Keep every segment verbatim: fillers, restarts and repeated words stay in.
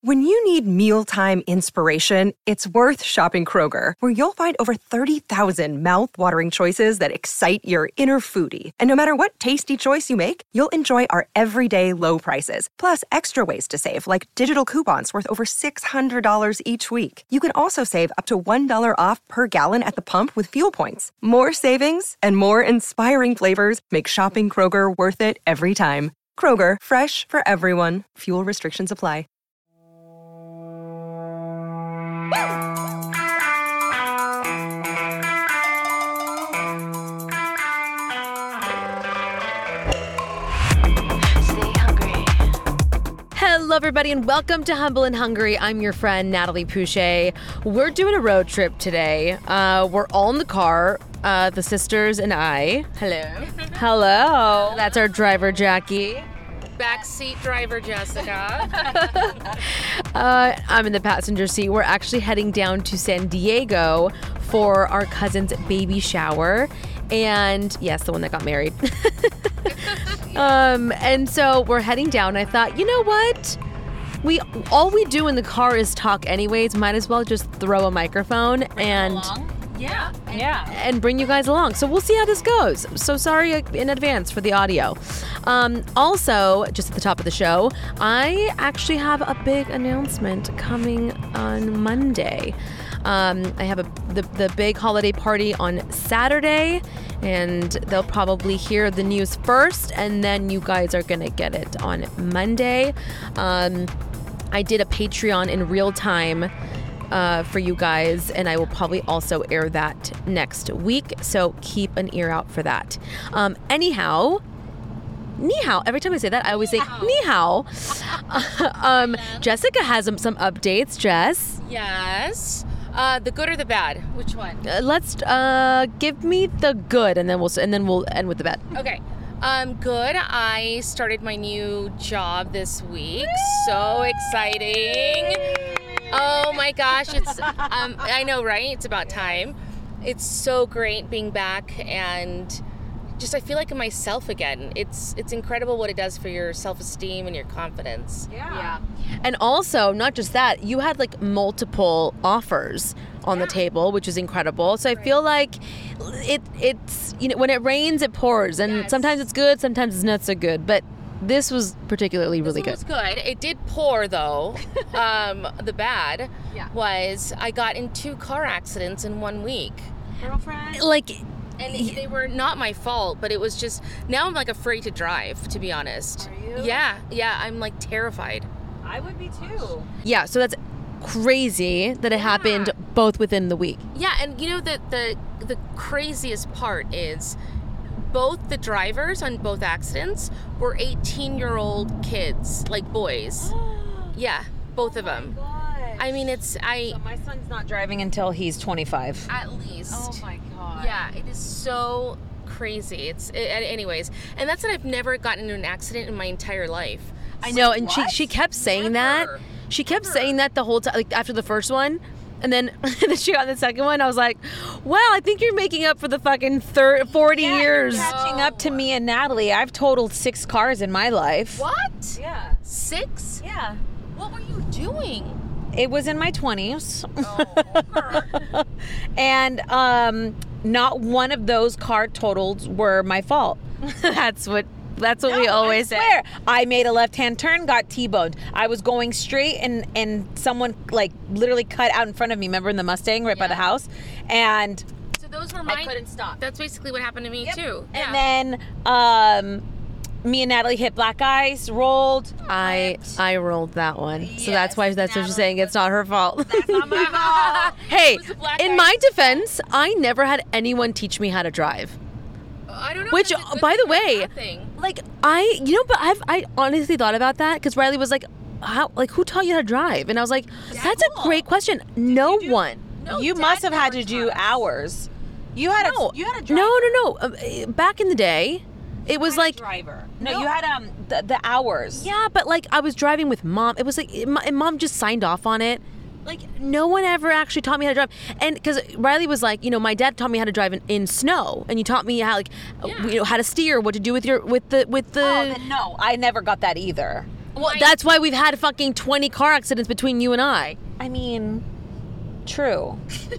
When you need mealtime inspiration, it's worth shopping Kroger, where you'll find over thirty thousand mouth-watering choices that excite your inner foodie. And no matter what tasty choice you make, you'll enjoy our everyday low prices, plus extra ways to save, like digital coupons worth over six hundred dollars each week. You can also save up to one dollar off per gallon at the pump with fuel points. More savings and more inspiring flavors make shopping Kroger worth it every time. Kroger, fresh for everyone. Fuel restrictions apply. Hello, everybody, and welcome to Humble and Hungry. I'm your friend, Natalie Pouchet. We're doing a road trip today. Uh, we're all in the car, uh, the sisters and I. Hello. Hello. That's our driver, Jackie. Backseat driver, Jessica. uh, I'm in the passenger seat. We're actually heading down to San Diego for our cousin's baby shower. And yes, the one that got married. um, and so we're heading down. I thought, you know what? We all we do in the car is talk anyways. Might as well just throw a microphone Bring and along. Yeah. and, yeah, and bring you guys along. So we'll see how this goes. So sorry in advance for the audio. Um, also, just at the top of the show, I actually have a big announcement coming on Monday. Um, I have a the, the big holiday party on Saturday, and they'll probably hear the news first, and then you guys are going to get it on Monday. Um, I did a Patreon in real time uh, for you guys, and I will probably also air that next week, so keep an ear out for that. Um, anyhow... Ni hao. Every time I say that, I always say ni hao. um, Jessica has some, some updates. Jess? Yes. Uh, the good or the bad? Which one? Uh, let's uh, give me the good, and then we'll and then we'll end with the bad. Okay. Um, good. I started my new job this week. So exciting! Oh my gosh! It's um, I know, right? It's about time. It's so great being back and. Just I feel like I'm myself again. It's it's incredible what it does for your self-esteem and your confidence. Yeah. yeah. And also, not just that, you had like multiple offers on yeah. the table, which is incredible. So I right. feel like it it's you know when it rains it pours, and yes. sometimes it's good, sometimes it's not so good. But this was particularly really this good. This was good. It did pour though. um, the bad yeah. was I got in two car accidents in one week. Girlfriend. Like. And they were not my fault, but it was just, now I'm like afraid to drive, to be honest. Are you? Yeah, yeah, I'm like terrified. I would be too. Yeah, so that's crazy that it yeah. happened both within the week. Yeah, and you know, the, the, the craziest part is both the drivers on both accidents were eighteen-year-old kids, like boys. Yeah, both of them. God. I mean, it's, I... So my son's not driving until he's twenty-five. At least. Oh my God. Yeah, it is so crazy. It's, it, anyways. And that's that I've never gotten into an accident in my entire life. I know, and what? she she kept saying never. that. She kept never. saying that the whole time, like after the first one. And then, and then she got the second one. I was like, wow, I think you're making up for the fucking thir- forty yeah, years. You're catching up to me and Natalie. I've totaled six cars in my life. What? Yeah. Six? Yeah. What were you doing? It was in my twenties. Oh, and um, not one of those car totals were my fault. That's what that's what no, we always I swear. say. I made a left-hand turn, got T-boned. I was going straight and, and someone like literally cut out in front of me. Remember in the Mustang right yeah. by the house? And so those were my I couldn't stop. That's basically what happened to me yep. too. And yeah. then um, me and Natalie hit black ice, rolled. I I rolled that one. Yes, so that's why that's Natalie, what she's saying. It's not her fault. That's not my fault. Hey, in ice. my defense, I never had anyone teach me how to drive. I don't know. Which, by the way, thing. like I, you know, but I've I honestly thought about that because Riley was like, "How? Like, who taught you how to drive?" And I was like, Dad "That's a great question. No do, one. No, you Dad must have had to never do taught us. hours. You had no, a you had a driver. no, no, no. Uh, back in the day, it was like driver. No, No. you had um the, the hours. yeah, but like I was driving with mom. It was like it, my, and mom just signed off on it. Like no one ever actually taught me how to drive, and because Riley was like, you know, my dad taught me how to drive in, in snow, and you taught me how like, Yeah. you know, how to steer, what to do with your with the with the. Oh, then no, I never got that either. Well, My- that's why we've had fucking twenty car accidents between you and I. I mean, true.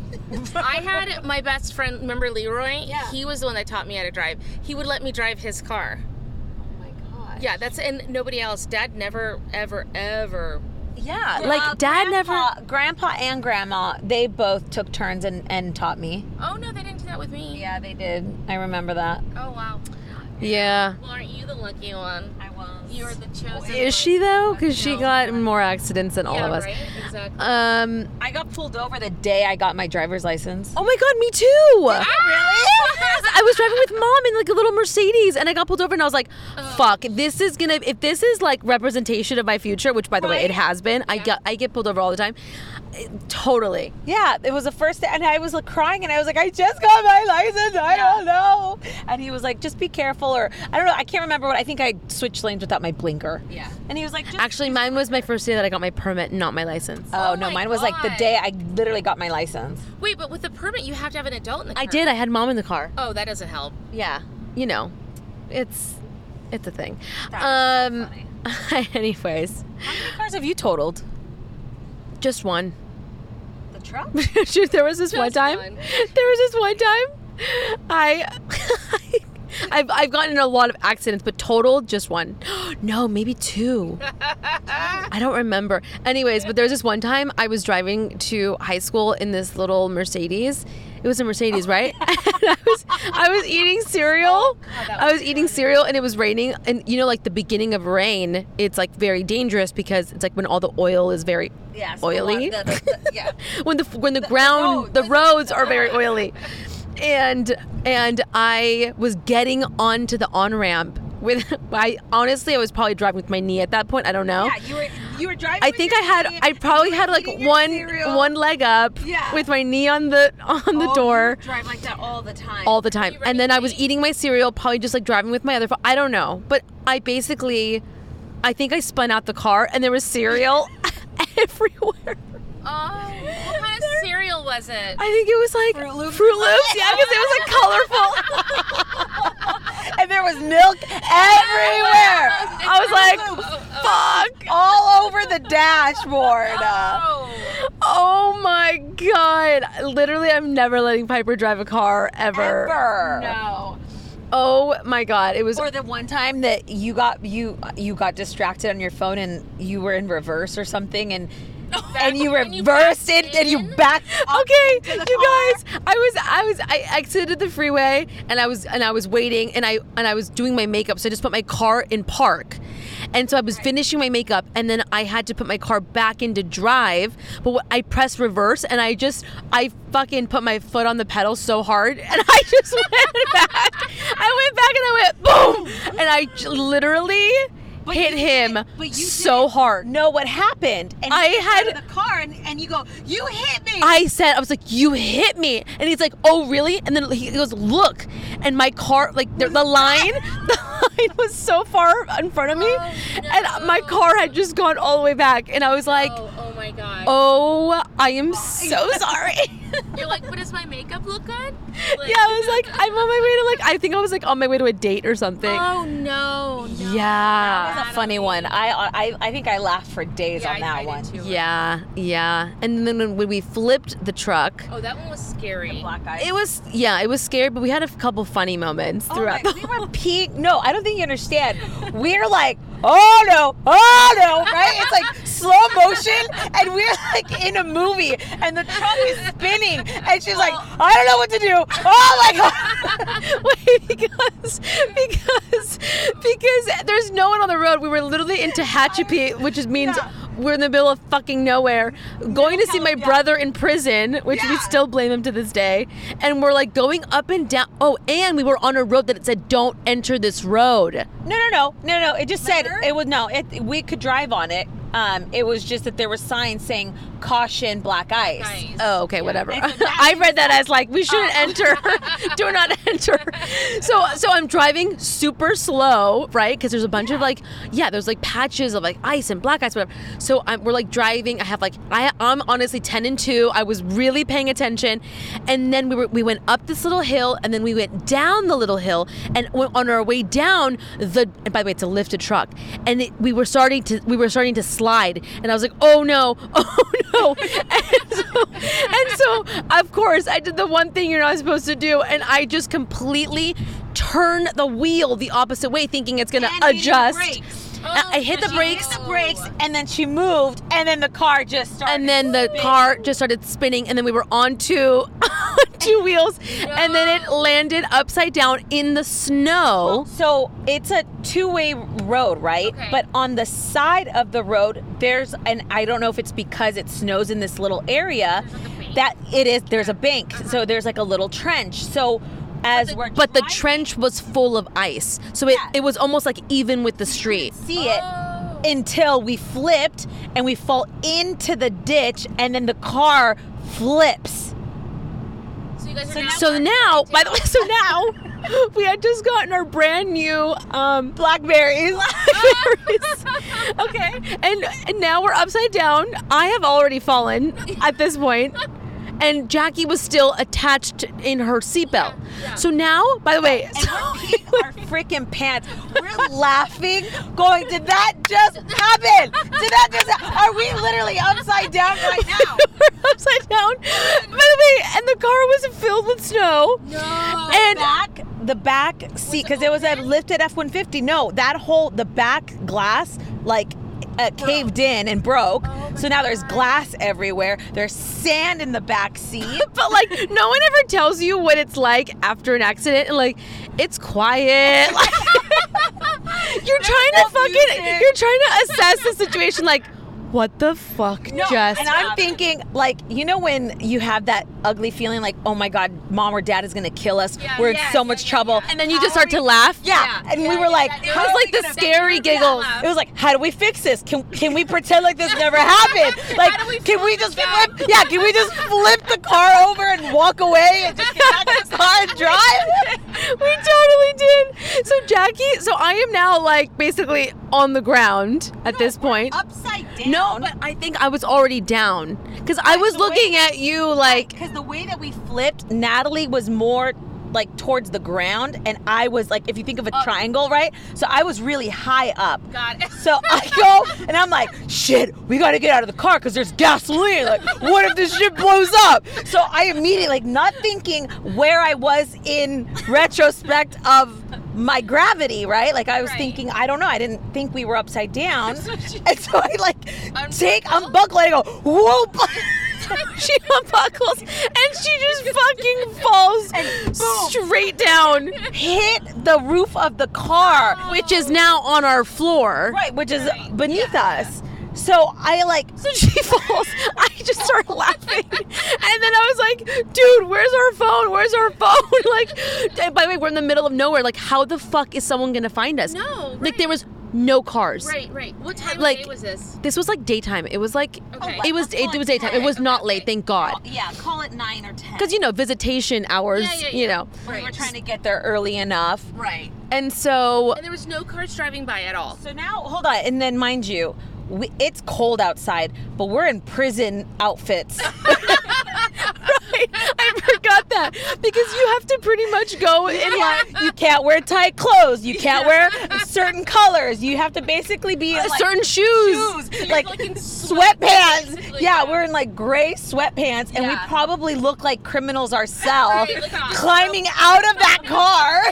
I had my best friend, remember Leroy? Yeah. He was the one that taught me how to drive. He would let me drive his car. Oh my god. Yeah, that's, and nobody else. Dad never, ever, ever. Yeah, Like, Dad grandpa, Grandpa and Grandma, they both took turns and, and taught me. Oh, no, they didn't do that with me. Yeah, they did. I remember that. Oh, wow. Yeah. Well, aren't you the lucky one? I was. You're the chosen Is she though? Because she No. got more accidents than all yeah, of us. right? Exactly. Um. I got pulled over the day I got my driver's license. Oh my God, me too. really? Yes, I was driving with mom in like a little Mercedes, and I got pulled over, and I was like, "Fuck! This is gonna. If this is like representation of my future, which by the way Right? it has been. I got. I get pulled over all the time. Eh, Totally. Yeah, it was the first day, and I was like crying, and I was like, I just got my license, I don't know. And he was like, just be careful, or I don't know, I can't remember what, I think I switched lanes without my blinker. Yeah. And he was like, just Actually, mine was my first day that I got my permit, not my license. Oh, Oh no, my mine was like the God. day I literally got my license. Wait, but with the permit, you have to have an adult in the car. I did. I had mom in the car. Oh, that doesn't help. Yeah. You know, it's it's a thing. That um. is so anyways, How many cars have you totaled? just one. The truck? Shoot, there was this one Just time. one. There was this one time. I, I've I've gotten in a lot of accidents, but total just one. No, maybe two. I don't remember. Anyways, but there was this one time I was driving to high school in this little Mercedes. It was a Mercedes, right? And I was I was eating cereal. that I was eating cereal, and it was raining. And you know, like the beginning of rain, it's like very dangerous because it's like when all the oil is very Yeah. oily. The, the, the, yeah. when the when the, ground road, the when- roads are very oily, and and I was getting onto the on ramp with I honestly I was probably driving with my knee at that point. I don't know. Yeah, you were you were driving. I with think your I had knee, I probably you were had like eating your one cereal. one leg up Yeah. with my knee on the on the Oh, door you drive like that all the time. all the time. You And then I was ready? eating my cereal, probably just like driving with my other phone. I don't know. But I basically I think I spun out the car and there was cereal everywhere. Oh, what kind of cereal was it? I think it was like Fruit Loops? Fruit Loops, yeah, because it was like colorful. And there was milk everywhere. I was like, fuck. All over the dashboard. Uh, Oh. Oh my God. Literally, I'm never letting Piper drive a car ever. ever. No. Oh my God. It was. Or the one time that you got you you got distracted on your phone and you were in reverse or something and and you And you reversed backed it and you in? backed up Okay, into the you car. guys, I was I was I exited the freeway and I was and I was waiting and I and I was doing my makeup, so I just put my car in park. And so I was finishing my makeup and then I had to put my car back into drive, but what- I pressed reverse and I just I fucking put my foot on the pedal so hard and I just went back. I went back and I went boom and I j- literally But hit you him didn't- but you so didn't hard. know what happened. And I you get had- out of the car and, and you go, you hit me. I said, I was like, you hit me. And he's like, oh, really? And then he goes, look. And my car, like, the, the line, the line was so far in front of me. Oh, And my no. car had just gone all the way back. And I was like, oh, oh my God. oh, I am so sorry. You're like, but does my makeup look good? Like, Yeah, I was like, I'm on my way to, like, I think I was, like, on my way to a date or something. Oh no. no. Yeah. That was a funny one. I I I think I laughed for days Yeah, on I- that I did one. too. Yeah, yeah. And then when we flipped the truck, Oh, that one was scary. Black eyes. it was, yeah, it was scary, but we had a couple funny moments Oh throughout my- the we were peeing. No, I don't think you understand. We're like, oh no, oh no, right? It's like slow motion, and we're like in a movie, and the truck is spinning, and she's like, I don't know what to do. Oh my god! Wait, because because because there's no one on the road. We were literally in Tehachapi, which is, means Yeah. we're in the middle of fucking nowhere, going to see my yeah. brother in prison, which we Yeah. still blame him to this day. And we're like going up and down. Oh, and we were on a road that it said, "Don't enter this road." No, no, no, no, no. It just said Remember? it was no. It we could drive on it. Um, it was just that there were signs saying caution, black ice. Nice. Oh, okay, whatever. And so that I read that as like we shouldn't enter. Do not enter. So so I'm driving super slow, right? Because there's a bunch of like yeah, there's like patches of like ice and black ice, whatever. So I'm, we're like driving. I have like I I'm honestly ten and two. I was really paying attention, and then we were we went up this little hill, and then we went down the little hill, and on our way down the and by the way it's a lifted truck, and it, we were starting to we were starting to slide, and I was like, oh no, oh no, and so, and so of course I did the one thing you're not supposed to do, and I just completely turned the wheel the opposite way, thinking it's gonna And hitting the adjust. brakes. I I hit the She brakes. hit the brakes, and then she moved, and then the car just started. And then the spinning. car just started spinning, and then we were on two, two wheels, and then it landed upside down in the snow. So it's a two-way road, right? Okay. But on the side of the road, there's, and I don't know if it's because it snows in this little area, There's like a bank. that it is. There's a bank, so there's like a little trench. So as the- we're But the driving, trench was full of ice, so it, Yeah. it was almost like even with the street. see it Oh. until we flipped and we fall into the ditch, and then the car flips. So you guys are So now So now, by the way, so now we had just gotten our brand new um, Blackberries. okay, and, and now we're upside down. I have already fallen at this point, and Jackie was still attached in her seatbelt. yeah. So now, by the way, And we're peeing our freaking pants. We're laughing, going, did that just happen? Did that just happen? Are we literally upside down right now? we're upside down. By the way, and the car was filled with snow. No. And back, the back seat, because it was a lifted F one fifty. No, that whole, the back glass, like, uh, caved in and broke. Oh my so now there's God. glass everywhere. There's sand in the back seat. but like, no one ever tells you what it's like after an accident. And like, it's quiet. Like, you're trying no to fucking, music. you're trying to assess the situation. Like, what the fuck just And I'm thinking, like, you know when you have that ugly feeling like, oh my God, mom or dad is going to kill us. Yeah, We're yeah, in so yeah, much yeah, trouble. yeah. And then you just start to laugh. Yeah. Yeah, And we yeah, were yeah, like, yeah. It How was are like we the gonna scary figure that giggles. out? It was like, how do we fix this? Can can we pretend like this never happened? Like, do we can we flip just it back? flip? Yeah, can we just flip the car over and walk away and just get back in the car and drive? We totally did. So Jackie, so I am now like basically on the ground at this point. Upside down. No, but I think I was already down because I was the way- looking at you like because the way that we flipped, Natalie was more like towards the ground, and I was like, if you think of a triangle, right? So I was really high up. God. So I go and I'm like, shit, we gotta get out of the car because there's gasoline. Like, what if this shit blows up? So I immediately, like, not thinking where I was in retrospect of my gravity, right? Like I was Right. thinking, I don't know, I didn't think we were upside down. So she- And so I like take, Unbuckle? unbuckle, and I go, whoop. she unbuckles and she just fucking falls And boom. straight down, Hit the roof of the car. which is now on our floor. Right, which is Right, beneath yeah, us. So I like, So she falls. I just started laughing. And then I was like, dude, where's our phone? Where's our phone? Like, and by the way, we're in the middle of nowhere. Like, how the fuck is someone going to find us? No, Like, there was no cars. Right, right. What time Like- of day was this? This was like daytime. It was like, Okay. it was, it, it was daytime. It was Okay, not okay, late, okay. thank God. yeah, call it nine or ten. Because, you know, visitation hours, Yeah, yeah, you yeah. know. we were Right. trying to get there early enough. Right. And so, And there was no cars driving by at all. So now, hold on, and then mind you, we, it's cold outside, but we're in prison outfits. right, I forgot that. Because you have to pretty much go in like, You can't wear tight clothes. You can't wear certain colors. You have to basically be in, like, certain shoes. shoes, you're like like in sweat, sweatpants. basically, Yeah, yeah. we're in like gray sweatpants, and we Yeah. probably look like criminals ourselves, Right, like a- climbing out of that car.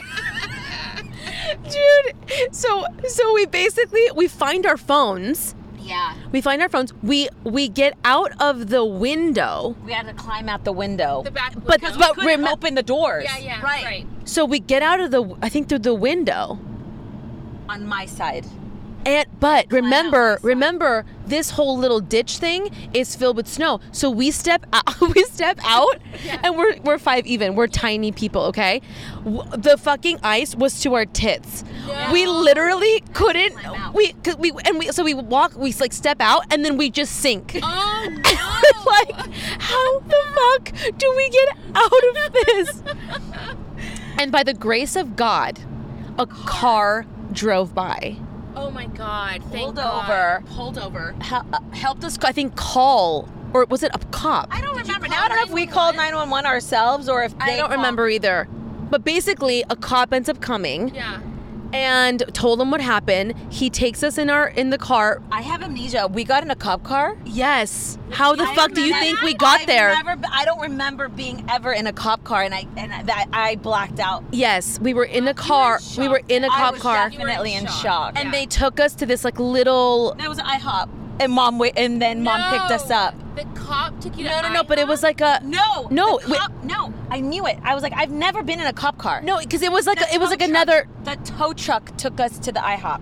Dude, so so we basically we find our phones. Yeah, We find our phones. We we get out of the window. we had to climb out the window. The back But- window. but we couldn't rem- open the doors. yeah, yeah, right. right. So we get out of the I think through the window. On my side. And but remember, remember, this whole little ditch thing is filled with snow. So we step out, we step out, Yeah. and we're we're five even. We're tiny people, okay? W- The fucking ice was to our tits. No. We literally couldn't. Climb out. We cause we and we so we walk. We like step out, and then we just sink. Oh We're like, how the fuck do we get out of this? And by the grace of God, a car drove by. Oh my God! Thank Pulled God. over. Pulled over. Hel- uh, helped us, I think, call, or was it a cop? I don't Did you remember. call Now I don't know if we called nine one one ourselves or if they I don't called- remember either. But basically, a cop ends up coming Yeah. and told him what happened. He takes us in our in the car. I have amnesia. We got in a cop car. Yes. How the I fuck do you remember- think we got I've there? Never, be- I don't remember being ever in a cop car, and I and I, that I blacked out. Yes, we were in a car. We were in a I cop was car, definitely in shock. shock. and they took us to this like little. That was IHOP, and mom wait, and then mom picked us No. up. The cop took you to No, no, no. But it was like a No, No, the wait. cop, no. I knew it. I was like, I've never been in a cop car. no, because it was like The a, it was tow like truck- another. The tow truck took us to the IHOP.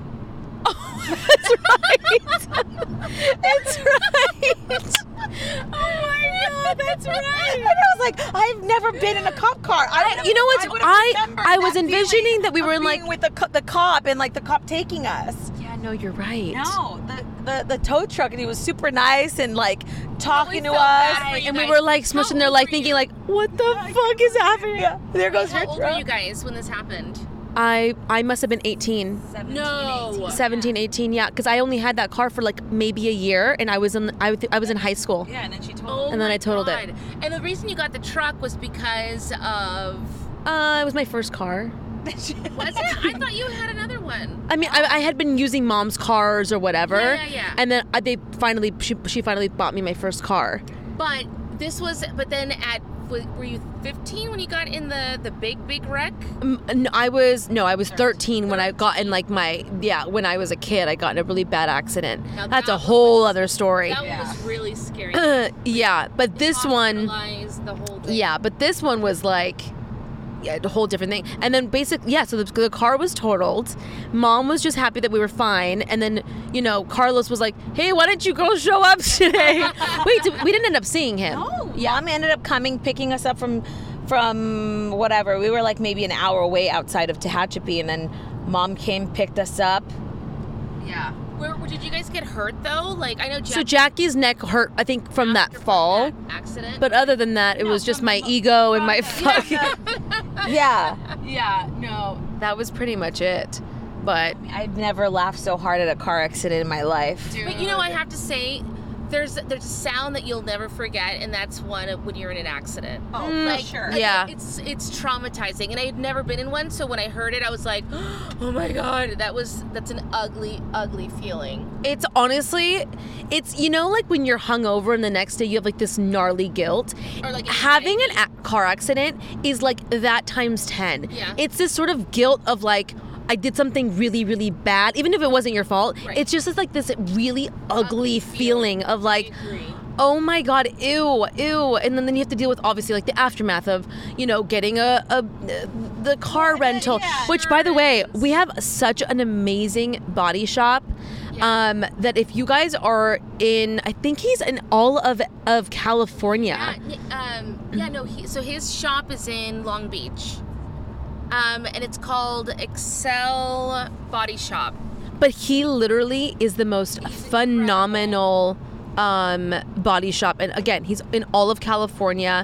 That's right. That's right. Oh my God! That's And right. I was like, I've never been in a cop car. I don't You know what's- would've I- remembered I was that envisioning feeling that we were of in, being like- with the co- the cop and like the cop taking us. Yeah, no, you're right. No, the, the the tow truck, and he was super nice and like talking to felt us. bad for you And we guys. were like How smushing there, old like were thinking, you? like, what the fuck is happening? Yeah, there goes How your old were truck. you guys when this happened? I I must have been eighteen. No. seventeen, eighteen, yeah, because I only had that car for like maybe a year, and I was in I, th- I was in high school. Yeah, and then she told Oh And then my I totaled it. God. And the reason you got the truck was because of. Uh, it was my first car. Was it? I thought you had another one. I mean, I, I had been using mom's cars or whatever, Yeah, yeah, yeah. and then I, they finally she, she finally bought me my first car. But this was. But then at. Were you fifteen when you got in the the big big wreck? Um, no, I was no, I was thirteen when I got in like my yeah when I was a kid. I got in a really bad accident. Now That's that a whole was- other story. That Yeah. one was really scary. yeah, but this one. Hospitalized, the whole thing. Yeah, but this one was like yeah, a whole different thing. And then basically, yeah, so the, the car was totaled. Mom was just happy that we were fine. And then, you know, Carlos was like, hey, why didn't you go show up today? Wait, did, we didn't end up seeing him. No, yeah. Mom ended up coming, picking us up from from whatever. We were like maybe an hour away outside of Tehachapi, and then mom came, picked us up. Yeah. Where, where did you guys get hurt though? Like I know. Jack- So Jackie's neck hurt, I think, from that after from fall. that accident. But other than that, it was just my ego and my fucking... Yeah, yeah. No. That was pretty much it. But I've never laughed so hard at a car accident in my life. But you know, I have to say, there's there's a sound that you'll never forget, and that's one of when you're in an accident. Oh, Mm, Like, sure. like, Yeah. It's it's traumatizing, and I had never been in one, so when I heard it, I was like, oh my god, that was that's an ugly, ugly feeling. it's honestly, it's, you know, like when you're hungover and the next day you have like this gnarly guilt. Or like Having an a- car accident is like that times ten. Yeah. It's this sort of guilt of like, I did something really, really bad, even if it wasn't your fault. Right. It's just this, like this really ugly, Ugly feeling, feeling. of like, I agree. oh my god, ew, ew, and then, then you have to deal with obviously like the aftermath of, you know, getting a, a the car rental. yeah, which, by the way, insurance. we have such an amazing body shop. Yeah. Um, that if you guys are in, I think he's in all of of California. Yeah, n- um, yeah, no. He, so his shop is in Long Beach, um, and it's called Excel Body Shop. But he literally is the most phenomenal um, body shop. And again, he's in all of California.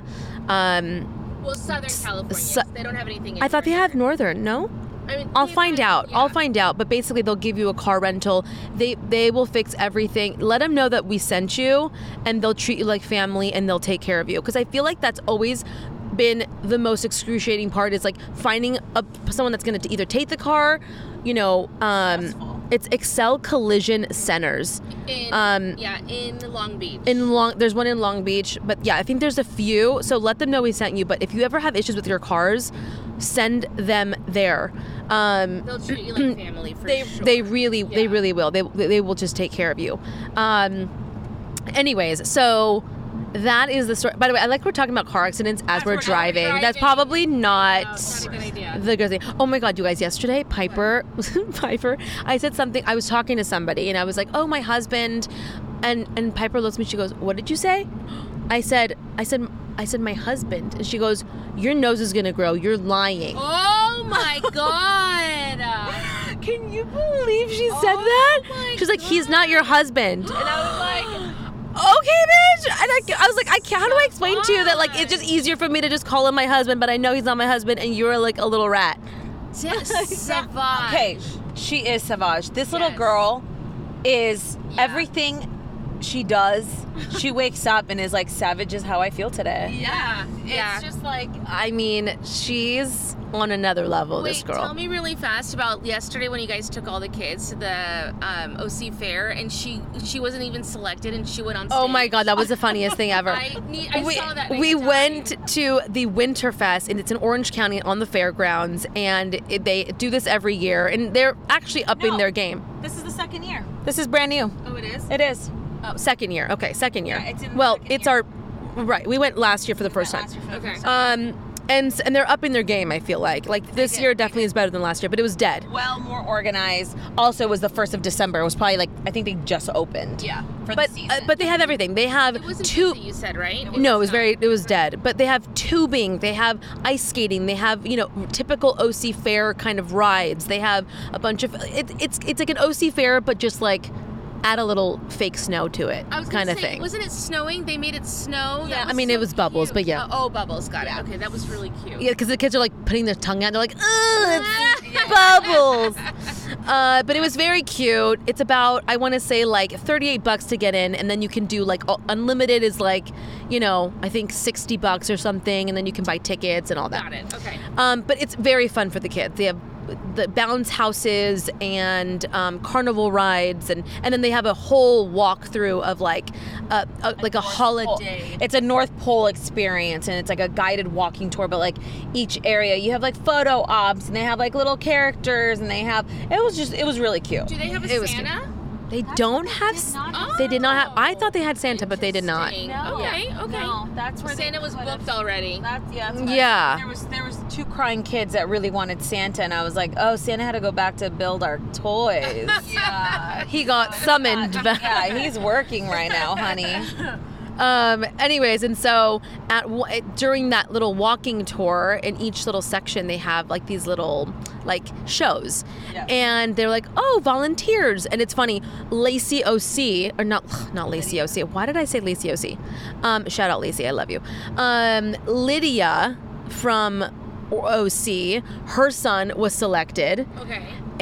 Um, Well, Southern California. so- they don't have anything. In I thought they have Northern, no? I mean, I'll they find have- out. I'll yeah. find out. But basically, they'll give you a car rental. They they will fix everything. Let them know that we sent you, and they'll treat you like family, and they'll take care of you. Because I feel like that's always been the most excruciating part, is like finding a someone that's going to either take the car, you know. Um, it's Excel Collision Centers. In, Um, yeah, in Long Beach. In Long, there's one in Long Beach, but yeah, I think there's a few. So let them know we sent you. But if you ever have issues with your cars, send them there. Um, They'll treat you like family for they sure. they really they Yeah. really will. They they will just take care of you. Um, anyways, so that is the story. By the way, I like we're talking about car accidents as we're, we're driving. driving. That's probably not, No, it's not a good idea. the good thing. Oh my God, you guys! Yesterday, Piper, Piper, I said something. I was talking to somebody, and I was like, "Oh, my husband," and and Piper looks at me. She goes, "What did you say?" I said, "I said, I said my husband," and she goes, "Your nose is gonna grow. You're lying." Oh my God. Can you believe she said Oh that? my She's like, "He's not your husband," and I was like. Okay, bitch. And I, I was like, I can't, how do I explain to you that like it's just easier for me to just call him my husband, but I know he's not my husband, and you're like a little rat. Savage. Okay, she is savage. This little Yes. girl is Yeah. everything she does. She wakes up and is like, savage is how I feel today. Yeah. Yeah. It's just like, I mean, she's on another level. Wait, this girl. tell me really fast about yesterday when you guys took all the kids to the um, O C fair, and she she wasn't even selected, and she went on stage. Oh my God, that was the funniest thing ever. I, need, I we saw that. we Tell me. went to the Winterfest, and it's in Orange County on the fairgrounds, and it, they do this every year, and they're actually upping No. their game. This is the second year. This is brand new. Oh, it is. It is. Oh, second year. Okay, second year. Yeah, it's in the well, second it's year. our right. We went last year for the first time. Okay. Um, and and they're upping their game. I feel like like this did, year they definitely is better than last year, but it was dead. Well, more organized. Also, it was the first of December. It was probably like, I think they just opened. Yeah. For But the season. uh, but they have everything. They have It wasn't two. busy, you said, right? No, it was very. It was dead. But they have tubing. They have ice skating. They have you know typical O C fair kind of rides. They have a bunch of. It, it's it's like an O C fair, but just like add a little fake snow to it, I was kind gonna of say, thing. Wasn't it snowing? They made it snow. Yeah, That I mean, so it was bubbles, cute. but yeah. Oh, oh, bubbles. Got it. Okay, that was really cute. Yeah, because the kids are like putting their tongue out. They're like, ugh, it's bubbles. Uh, but it was very cute. It's about, I want to say like thirty-eight bucks to get in, and then you can do like all- unlimited is like, you know, I think sixty bucks or something, and then you can buy tickets and all that. Got it. Okay. Um, but it's very fun for the kids. They have the bounce houses and um, carnival rides, and, and then they have a whole walkthrough of like a, a, like a holiday. It's a North Pole experience, and it's like a guided walking tour, but like each area you have like photo ops, and they have like little characters, and they have, it was just, it was really cute. Do they have a It was Santa? They don't have. s- They did not have. I thought they had Santa, but they did not. Interesting. Okay. Okay. No, that's where Santa was booked already. That's, yeah, that's Yeah. There was there was two crying kids that really wanted Santa, and I was like, oh, Santa had to go back to build our toys. Yeah. He got summoned back. Yeah, he's working right now, honey. Um, anyways, and so at wa- during that little walking tour, in each little section, they have like these little like shows, Yeah. and they're like, oh, volunteers, and it's funny. Lacey O C, or not, not Lacey O C. Why did I say Lacey O C? Um, shout out Lacey, I love you. Um, Lydia from O C, her son was selected. Okay.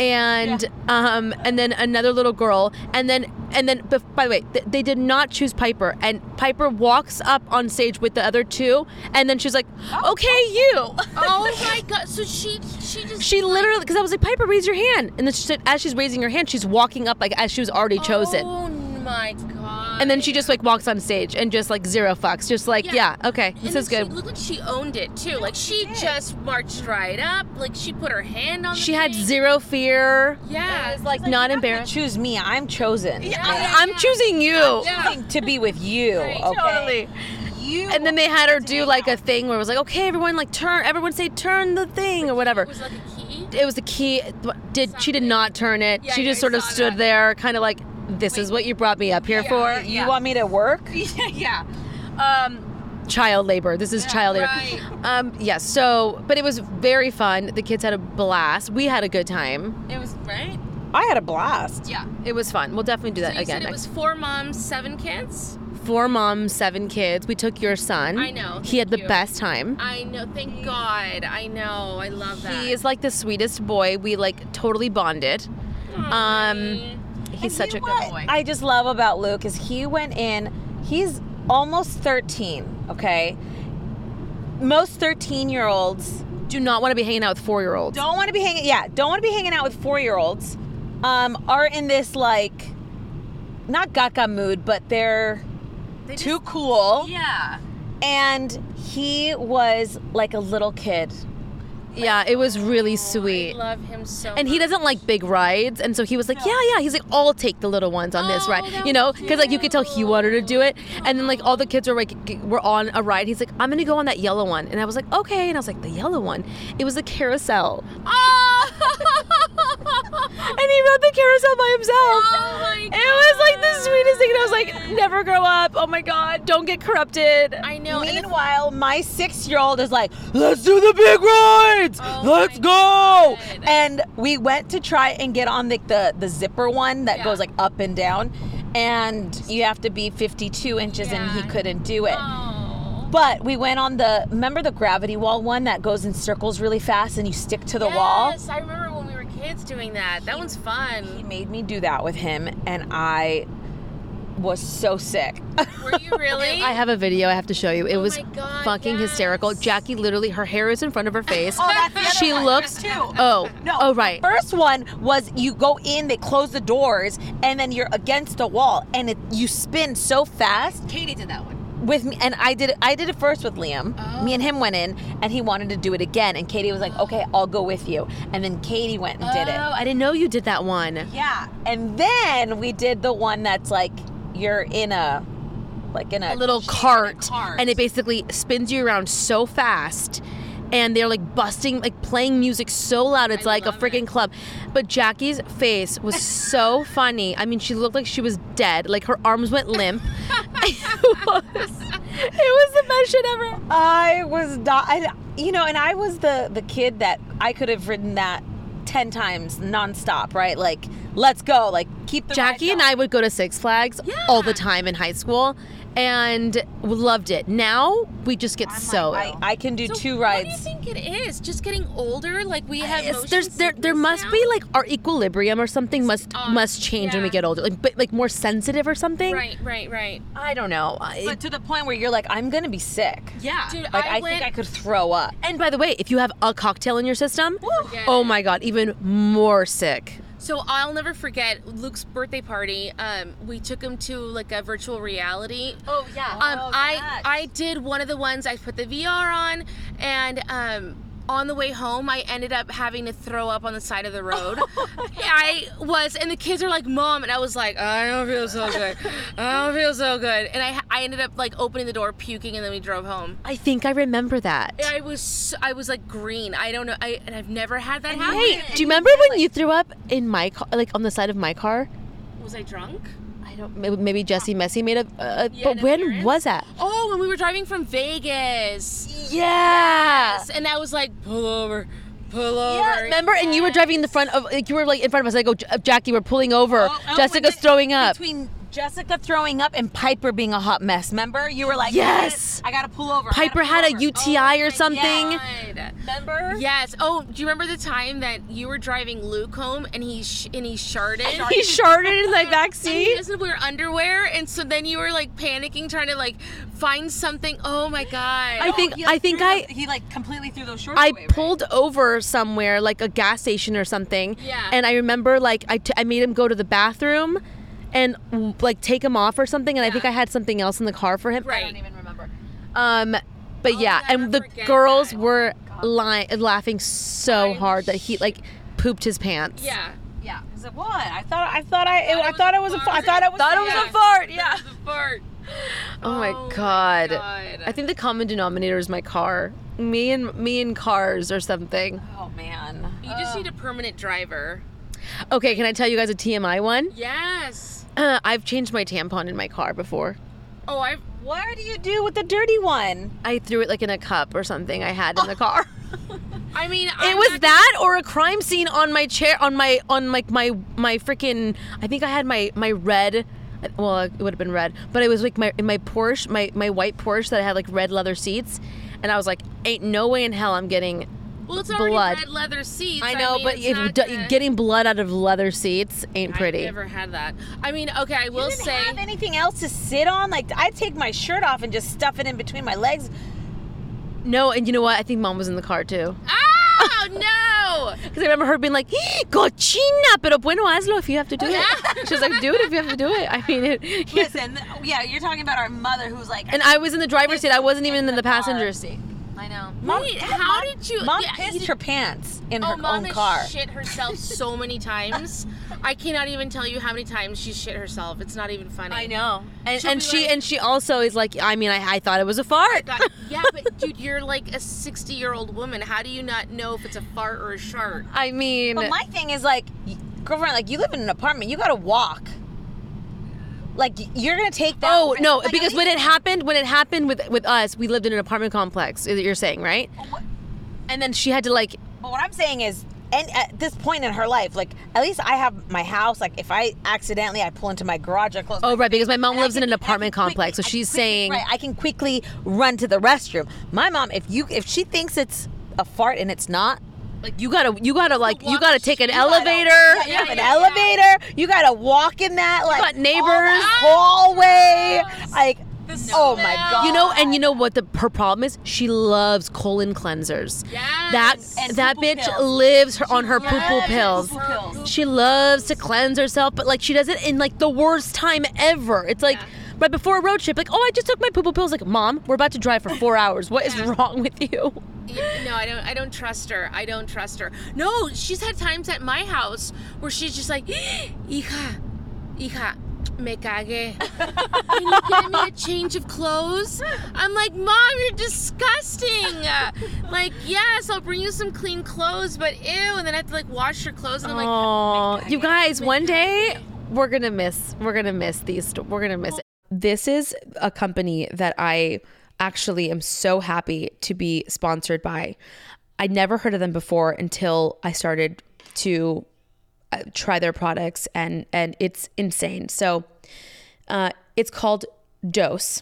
And um and then another little girl, and then and then but by the way, th- they did not choose Piper, and Piper walks up on stage with the other two, and then she's like, okay, you. Oh my God! So she she just She literally, because I was like, Piper, raise your hand, and then she said, as she's raising her hand, she's walking up like as she was already chosen. Oh my God! And then she just like walks on stage and just like zero fucks, just like, yeah, Yeah. okay, And this then is good. She looked like she owned it too. Like she just marched right up. Like she put her hand on. She the had thing. zero fear. Yeah. It was like not embarrassed. Choose me. I'm chosen. Yeah. man. I'm choosing you. Yeah. To be with you. Right, Okay. You. And then they had her do like a thing where it was like, okay, everyone, like turn, everyone say turn the thing or whatever. It was like a key. It was the key. Did she did not turn it? Yeah, she yeah, just I sort of saw stood that. there, kind of like, this is what you brought me up here for. You want me to work? yeah. Um, child labor. This is child labor. right. Um, yes. So, but it was very fun. The kids had a blast. We had a good time. It was right. I had a blast. Yeah. It was fun. We'll definitely do that So you again said it next. was four moms, seven kids. Four moms, seven kids. We took your son. I know, He had thank the you. best time. I know. Thank God. I know. I love that. He is like the sweetest boy. We like totally bonded. Um, he's such a good boy. I just love about Luke is he went in, he's almost thirteen, okay? Most thirteen year olds Do not want to be hanging out with four-year-olds. don't want to be hanging, yeah, don't want to be hanging out with four year olds, um, are in this like, not gaga mood, but they're They too cool. Yeah. And he was like a little kid. Yeah, it was really sweet. I love him so And he much. doesn't like big rides, and so he was like, yeah, yeah. He's like, I'll take the little ones on this Oh, ride, that you know, was because like you could tell he wanted to do it. And then like all the kids were like, g- were on a ride. He's like, I'm gonna go on that yellow one, and I was like, okay. And I was like, the yellow one. It was the carousel, Oh! and he rode the carousel by himself. Oh my It was like the sweetest thing, and I was like, never grow up. Oh my god, don't get corrupted. I know. and it's- Meanwhile, my six-year-old is like, let's do the big rides. Oh let's my go. God. And we went to try and get on the, the, the zipper one that Yeah. goes like up and down. And you have to be fifty-two inches and he Yeah. couldn't do it. Oh. But we went on the, remember the gravity wall one that goes in circles really fast and you stick to the wall? Yes, I remember when we were kids doing that. That one's He fun. made me do that with him and I was so sick. Were you really? I have a video I have to show you. It Oh was my God, fucking yes. hysterical. Jackie literally, her hair is in front of her face. Oh, that's the other she one. looks. There's two. Oh, No. oh right. First one was you go in, they close the doors, and then you're against a wall, and it, you spin so fast. Katie did that one. With me, and I did it. I did it first with Liam. Oh. Me and him went in, and he wanted to do it again. And Katie was like, "Okay, I'll go with you." And then Katie went and did Oh, it. I didn't know you did that one. Yeah. And then we did the one that's like you're in a, like in a, A little chair in a cart, cart. and it basically spins you around so fast. And they're like busting, like playing music so loud. It's I like a love freaking it. club. But Jackie's face was so funny. I mean, she looked like she was dead. Like her arms went limp. it was, it was the best shit ever. I was not, I, you know, and I was the the kid that I could have ridden that ten times nonstop, right? Like, let's go, like keep the Jackie ride and going. I would go to Six Flags all the time in high school, and loved it. Now we just get so I, ill. I can do So two What do you rides. think it is? Just getting older? Like we have. It's- motion there's there there sickness must now? be like our equilibrium or something must off, must change when we yeah. get older, like but like more sensitive or something. Right, right, right. I don't know. I- But to the point where you're like, I'm gonna be sick. yeah. Dude, Like I, I, went. think I could throw up. And by the way, if you have a cocktail in your system, Forget oh it. my god, even more sick. So I'll never forget Luke's birthday party. Um, we took him to like a virtual reality. Oh yeah. Um, Oh, I yes. I did one of the ones. I put the V R on, and um, on the way home, I ended up having to throw up on the side of the road. I was, and the kids are like, "Mom," and I was like, "I don't feel so good. I don't feel so good." And I I ended up like opening the door, puking, and then we drove home. I think I remember that. I was I was like green. I don't know. I and I've never had that happen. Hey, do you remember when you threw up in my car, like on the side of my car? Was I drunk? I don't. Maybe, maybe Jesse Messi made a. Uh, Yeah, but an when appearance? was that? Oh, when we were driving from Vegas. Yeah. Yes, and I was like, pull over, pull over. Yeah, remember? And you were driving in the front of, like, you were like in front of us. I go, "J- Jackie, we're pulling over. Oh, oh, Jessica's when- throwing up. Between Jessica throwing up and Piper being a hot mess. Remember? You were like, Yes. I gotta pull over. I gotta Piper pull had a over. U T I or my something. God. Remember? Yes. Oh, do you remember the time that you were driving Luke home and he sh- and he sharted? He sharted in my back And he seat. doesn't wear underwear, and so then you were like panicking, trying to like find something. Oh my god. I think He, I like, think threw I the- he like completely threw those shorts I away, right? pulled over somewhere, like a gas station or something. Yeah. And I remember like I, t- I made him go to the bathroom and like take him off or something. And I think I had something else in the car for him. Right. I don't even remember. Um, but I'll yeah, never and the forget girls that. were li- laughing so I'm hard that he like pooped his pants. Yeah. Yeah. I was like, what? I thought I thought I Thought I it thought was it was a a fart. I thought it was Thought it was Yeah. a fart. Yeah. That was a fart. Oh my Oh my god. God. I think the common denominator is my car. Me and me and cars or something. Oh man. You just need a permanent driver. Okay, can I tell you guys a T M I one? Yes. Uh, I've changed my tampon in my car before. Oh, I. What do you do with the dirty one? I threw it like in a cup or something I had in the car. I mean, It I'm was not- that or a crime scene on my chair on my on like my my freaking I think I had my my red well it would have been red but it was like my in my Porsche my my white Porsche that had like red leather seats and I was like ain't no way in hell I'm getting Well, it's already blood. red leather seats. I know mean, but it's if not d- gonna- getting blood out of leather seats ain't pretty. I've never had that. I mean, okay, I will You didn't say. have anything else to sit on? Like I'd take my shirt off and just stuff it in between my legs. No, and you know what? I think Mom was in the car too. Oh no! Because I remember her being like, cochina, pero bueno, hazlo if you have to do it. She was like, do it if you have to do it. I mean, it, Listen, yeah, you're talking about our mother who's like, and I was in the driver's seat. I wasn't even in the car. passenger seat. I know. Mom, Wait, mom, how did you? Mom yeah, pissed you- her pants in Oh, her mom own has car. shit herself so many times. I cannot even tell you how many times she's shit herself. It's not even funny. I know. And, She'll and be she like- and she also is like, I mean, I, I thought it was a fart. God, yeah, but dude, you're like a sixty-year-old woman. How do you not know if it's a fart or a shart? I mean, But my thing is like, girlfriend, like you live in an apartment, you gotta walk. Like you're gonna take that. oh risk. no, Like, at because when least- it happened, when it happened with with us, we lived in an apartment complex. is- You're saying, right? What- And then she had to like, But what I'm saying is, and at this point in her life, like at least I have my house. Like if I accidentally I pull into my garage, I close. oh my right, because my mom and I lives in can- an and I apartment can quickly- complex, so I can she's quickly- saying, right, I can quickly run to the restroom. My mom, if you if she thinks it's a fart and it's not, like you gotta, you gotta like, you walk gotta the take an street, I don't- elevator. yeah, you have an yeah, elevator. You gotta walk in that like got neighbors. all that hallway. Like oh my smell. god. You know, and you know what the her problem is? She loves colon cleansers. Yes. That And that poo-poo bitch pills. lives her, on her poo poo loves pills. poo-poo pills. She loves to cleanse herself, but like she does it in like the worst time ever. It's like Yeah. right before a road trip, like, oh, I just took my poo poo pills. Like, Mom, we're about to drive for four hours. What is Yeah. wrong with you? Yeah, no, I don't. I don't trust her. I don't trust her. No, she's had times at my house where she's just like, "Hija, hija, me cagué. Can you get me a change of clothes?" I'm like, "Mom, you're disgusting. Uh, like, yes, I'll bring you some clean clothes, but ew." And then I have to like wash your clothes, and I'm like, Oh, "Me you cagué, guys, me one day cagué." we're gonna miss. We're gonna miss these. sto- We're gonna miss it. This is a company that I actually am so happy to be sponsored by. I'd never heard of them before until I started to uh, try their products, and and it's insane. So, uh, it's called Dose,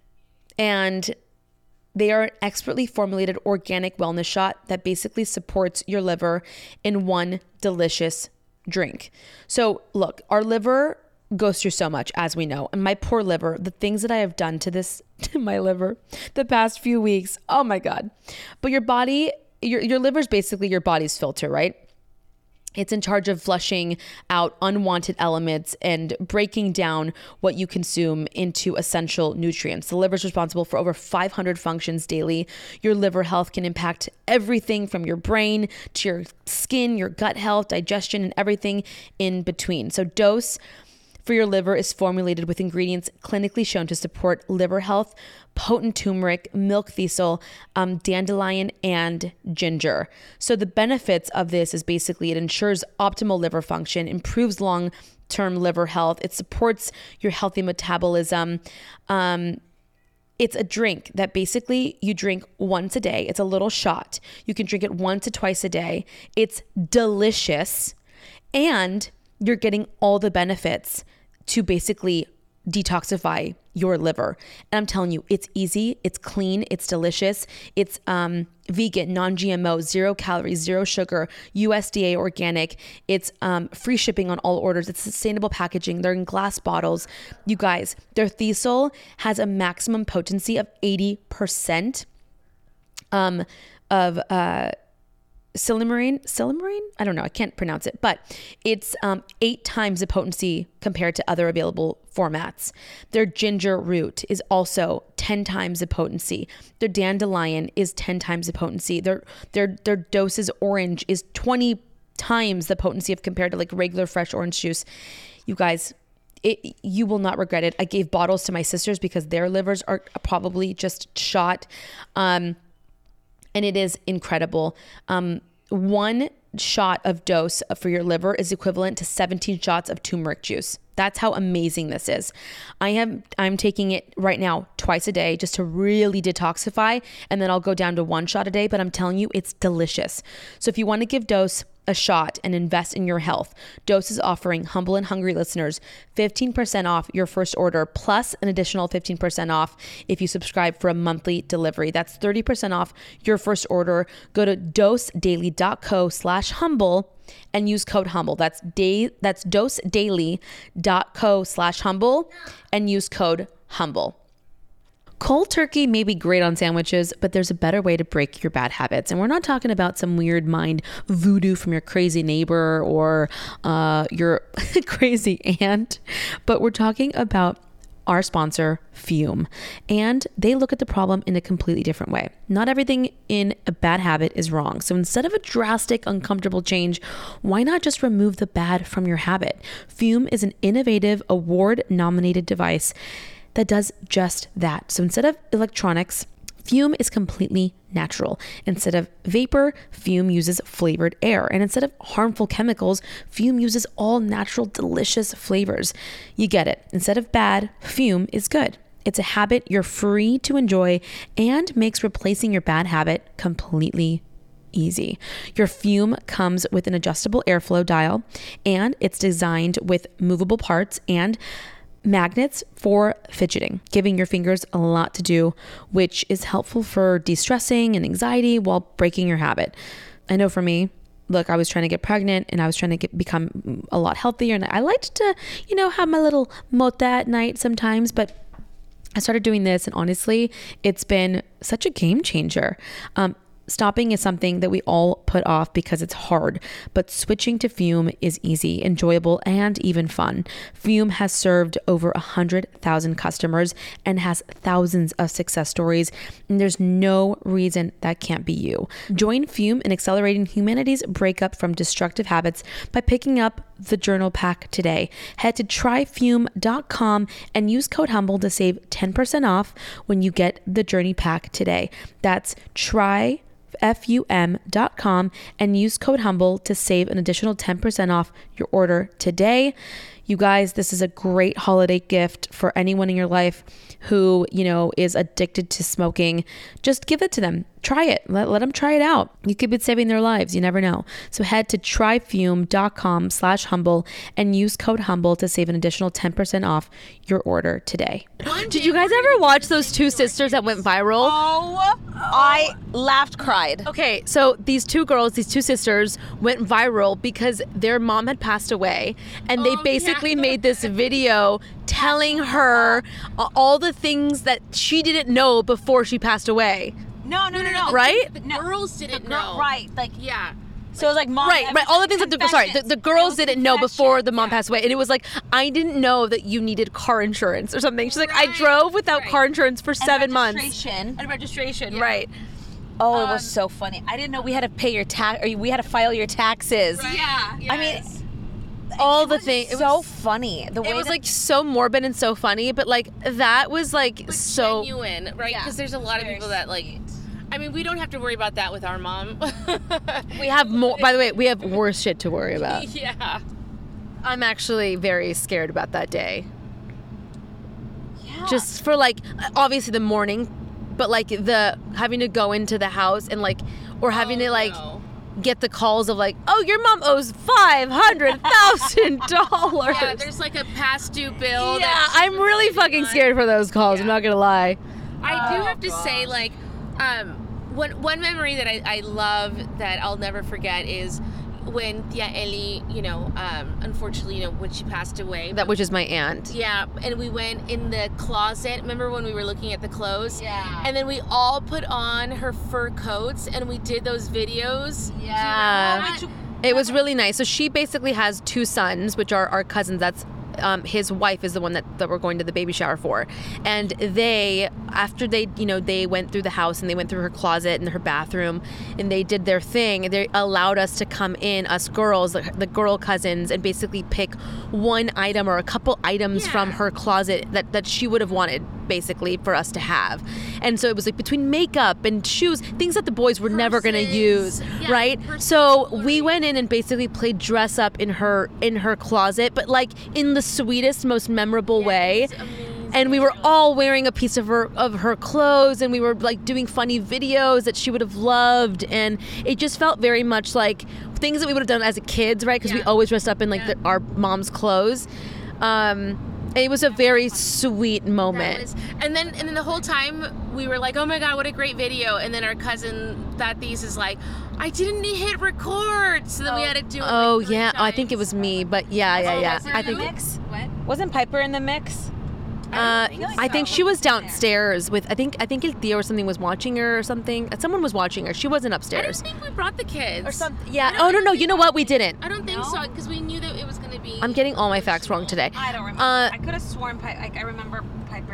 and they are an expertly formulated organic wellness shot that basically supports your liver in one delicious drink. So look, our liver goes through so much, as we know. And my poor liver, the things that I have done to this, to my liver the past few weeks, oh my God. But your body, your, your liver is basically your body's filter, right? It's in charge of flushing out unwanted elements and breaking down what you consume into essential nutrients. The liver is responsible for over five hundred functions daily. Your liver health can impact everything from your brain to your skin, your gut health, digestion, and everything in between. So Dose for your liver is formulated with ingredients clinically shown to support liver health: potent turmeric, milk thistle, um, dandelion, and ginger. So the benefits of this is basically it ensures optimal liver function, improves long-term liver health, it supports your healthy metabolism. Um, It's a drink that basically you drink once a day. It's a little shot. You can drink it once to twice a day. It's delicious, and you're getting all the benefits to basically detoxify your liver. And I'm telling you, it's easy, it's clean, it's delicious. It's um, vegan, non-G M O, zero calories, zero sugar, U S D A organic. It's um, free shipping on all orders. It's sustainable packaging. They're in glass bottles. You guys, their thistle has a maximum potency of eighty percent um, of uh, Silymarine, Silymarine? I don't know. I can't pronounce it, but it's um, eight times the potency compared to other available formats. Their ginger root is also ten times the potency. Their dandelion is ten times the potency. Their their their Dose's orange is twenty times the potency of compared to like regular fresh orange juice. You guys, it, you will not regret it. I gave bottles to my sisters because their livers are probably just shot. Um, and it is incredible. Um, one shot of Dose for your liver is equivalent to seventeen shots of turmeric juice. That's how amazing this is. I am I'm taking it right now twice a day just to really detoxify, and then I'll go down to one shot a day, but I'm telling you, it's delicious. So if you want to give Dose a shot and invest in your health, Dose is offering Humble and Hungry listeners fifteen percent off your first order, plus an additional fifteen percent off if you subscribe for a monthly delivery. That's thirty percent off your first order. Go to dosedaily.co slash humble and use code humble. That's day that's dosedaily.co slash humble and use code humble. Cold turkey may be great on sandwiches, but there's a better way to break your bad habits. And we're not talking about some weird mind voodoo from your crazy neighbor or uh, your crazy aunt, but we're talking about our sponsor, Fume. And they look at the problem in a completely different way. Not everything in a bad habit is wrong. So instead of a drastic, uncomfortable change, why not just remove the bad from your habit? Fume is an innovative, award-nominated device that does just that. So instead of electronics, Fume is completely natural. Instead of vapor, Fume uses flavored air. And instead of harmful chemicals, Fume uses all natural, delicious flavors. You get it. Instead of bad, Fume is good. It's a habit you're free to enjoy and makes replacing your bad habit completely easy. Your Fume comes with an adjustable airflow dial, and it's designed with movable parts and magnets for fidgeting, giving your fingers a lot to do, which is helpful for de-stressing and anxiety while breaking your habit. I know for me, look, I was trying to get pregnant and I was trying to get, become a lot healthier, and I liked to, you know, have my little mota at night sometimes, but I started doing this, and honestly, it's been such a game changer. Um, Stopping is something that we all put off because it's hard, but switching to Fume is easy, enjoyable, and even fun. Fume has served over one hundred thousand customers and has thousands of success stories, and there's no reason that can't be you. Join Fume in accelerating humanity's breakup from destructive habits by picking up the journal pack today. Head to try fume dot com and use code HUMBLE to save ten percent off when you get the journey pack today. That's try F U M dot com and use code HUMBLE to save an additional ten percent off your order today. You guys, this is a great holiday gift for anyone in your life who, you know, is addicted to smoking. Just give it to them. Try it. Let, let them try it out. You could be saving their lives. You never know. So head to try fume dot com slash humble and use code HUMBLE to save an additional ten percent off your order today. Did you guys ever watch those two sisters that went viral? Oh, I laughed, cried. Okay, so these two girls, these two sisters went viral because their mom had passed away, and they Oh, basically yeah. made this video telling her uh, all the things that she didn't know before she passed away. No, no, no, no. Right? The No. girls didn't The girl- know. Right, like, Yeah. so it was like mom. Right, right. All the things that the sorry, the, the girls It was didn't know before confessions. the mom passed away, and it was like, I didn't know that you needed car insurance or something. She's like, I Right, drove without right. car insurance for And seven months. registration. And registration, Yeah. right? Oh, it Um, was so funny. I didn't know we had to pay your tax, or we had to file your taxes. Yeah. I mean, yes. All It the was things. so funny. The way It was that- like so morbid and so funny, but like that was like But so. genuine, right? Yeah. Because there's a lot of Very people that like. I mean, we don't have to worry about that with our mom. We have more. By the way, we have worse shit to worry about. Yeah. I'm actually very scared about that day. yeah. Just for like, obviously the morning, but like the having to go into the house and like, or having Oh, to like no. get the calls of like, oh, your mom owes five hundred thousand dollars. Yeah, there's like a past due bill. Yeah, that I'm really fucking scared for those calls. I'm Yeah. not gonna lie. I do Oh, have to say, gosh. like, um, one one memory that I, I love that I'll never forget is when Tia Eli, you know, um, unfortunately, you know, when she passed away. That which is my aunt. Yeah, and we went in the closet. Remember when we were looking at the clothes? Yeah. And then we all put on her fur coats and we did those videos. Yeah. Do you remember It was really nice. So she basically has two sons, which are our cousins. That's um, his wife is the one that, that we're going to the baby shower for. And they, after they, you know, they went through the house and they went through her closet and her bathroom and they did their thing. They allowed us to come in, us girls, the, the girl cousins, and basically pick one item or a couple items Yeah. from her closet that, that she would have wanted basically for us to have. And so it was like between makeup and shoes, things that the boys were never going to Purses. use, Yeah, right? purses, So jewelry. we went in and basically played dress up in her in her closet, but like in the sweetest, most memorable way. It's amazing. And we were all wearing a piece of her of her clothes, and we were like doing funny videos that she would have loved, and it just felt very much like things that we would have done as a kids, right? Because we Yeah. always dressed up in like Yeah. the, our mom's clothes. Um, it was a very sweet That moment. was- and then and then the whole time we were like, oh my god, what a great video. And then our cousin Tatis is like, I didn't hit record, so then we had to do it. like, Oh three yeah, I think it times. was me, but yeah, yeah, Oh, yeah. was it I you? think. mix. What? Wasn't Piper in the mix? Uh, think I think she was downstairs with. I think I think El Tio or something was watching her or something. Someone was watching her. She wasn't I don't upstairs. think we brought the kids. Or something. I Yeah. don't- Oh I no don't no. think You know we- what? We didn't. I don't think No? so because we knew that it was going to be. I'm getting all my facts wrong today. I don't remember. Uh, I could have sworn Pi- like, I remember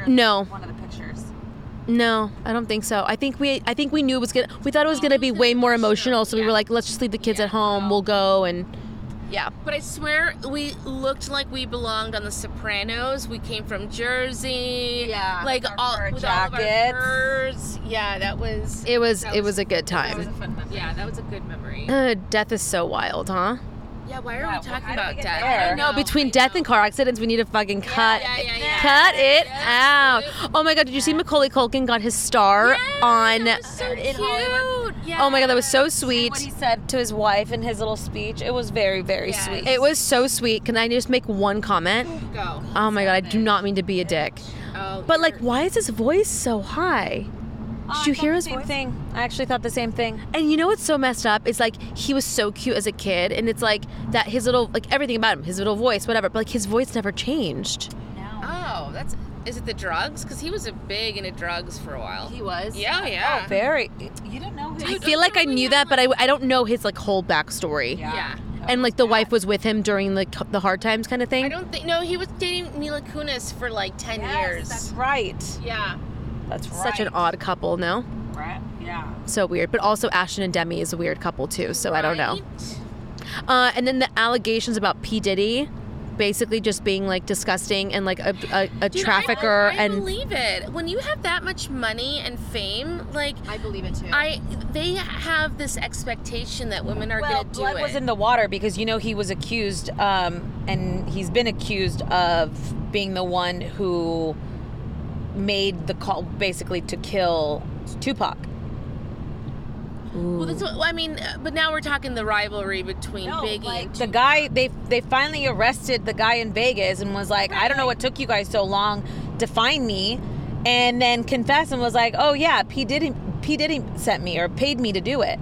No. One of the pictures. No, I don't think so. I think we I think we knew it was gonna we thought it was gonna be way more emotional, so we were like, let's just leave the kids at home, we'll go and yeah. But I swear we looked like we belonged on The Sopranos. We came from Jersey. Yeah, Like with our all fur with all of our jackets. furs. Yeah, that was It was that it was a good That was a time. fun memory. yeah, that was a good memory. Uh, death is so wild, huh? Yeah, why are Yeah, we well, talking how did we about get death? there? I No, know, between I death know. and car accidents, we need to fucking cut yeah, yeah, yeah. cut it Yeah, out. Oh my god, did you see Macaulay Culkin got his star on That was so in cute. Hollywood. Yeah. Oh my god, that was so What sweet. he said to his wife in his little speech, it was very, very Yes. sweet. It was so sweet. Can I just make one comment? Go. Oh my god, I do not mean to be a dick. Oh, But like, you're- why is his voice so high? Did you hear his same voice? thing? I actually thought the same thing. And you know what's so messed up? It's like he was so cute as a kid, and it's like that his little like everything about him, his little voice, whatever. But like his voice never changed. Oh, that's. Is it the drugs? Because he was a big into drugs for a while. was. Yeah, yeah. Very. You didn't know who I Dude, feel like I don't knew we that, have, but I, I don't know his like whole backstory. Yeah. And like the wife was with him during the the hard times kind of thing. I don't think. No, he was dating Mila Kunis for like ten years. That's right. Yeah. That's right. Such an odd couple, no? Right. Yeah. So weird. But also Ashton and Demi is a weird couple too. So I don't know. Right? Uh, and then the allegations about P Diddy, basically just being like disgusting and like a a, a Dude, trafficker I, I, I and. believe it. When you have that much money and fame, like I believe it too. I, they have this expectation that women are Well, gonna do blood it. was in the water because you know he was accused, um, and he's been accused of being the one who made the call, basically to kill Tupac. Well, that's what I mean. uh, But now we're talking the rivalry between Biggie and The guy they they finally arrested the guy in Vegas and was like, I don't know what took you guys so long to find me, and then confessed and was like, oh yeah, P Diddy P Diddy sent me or paid me to do it.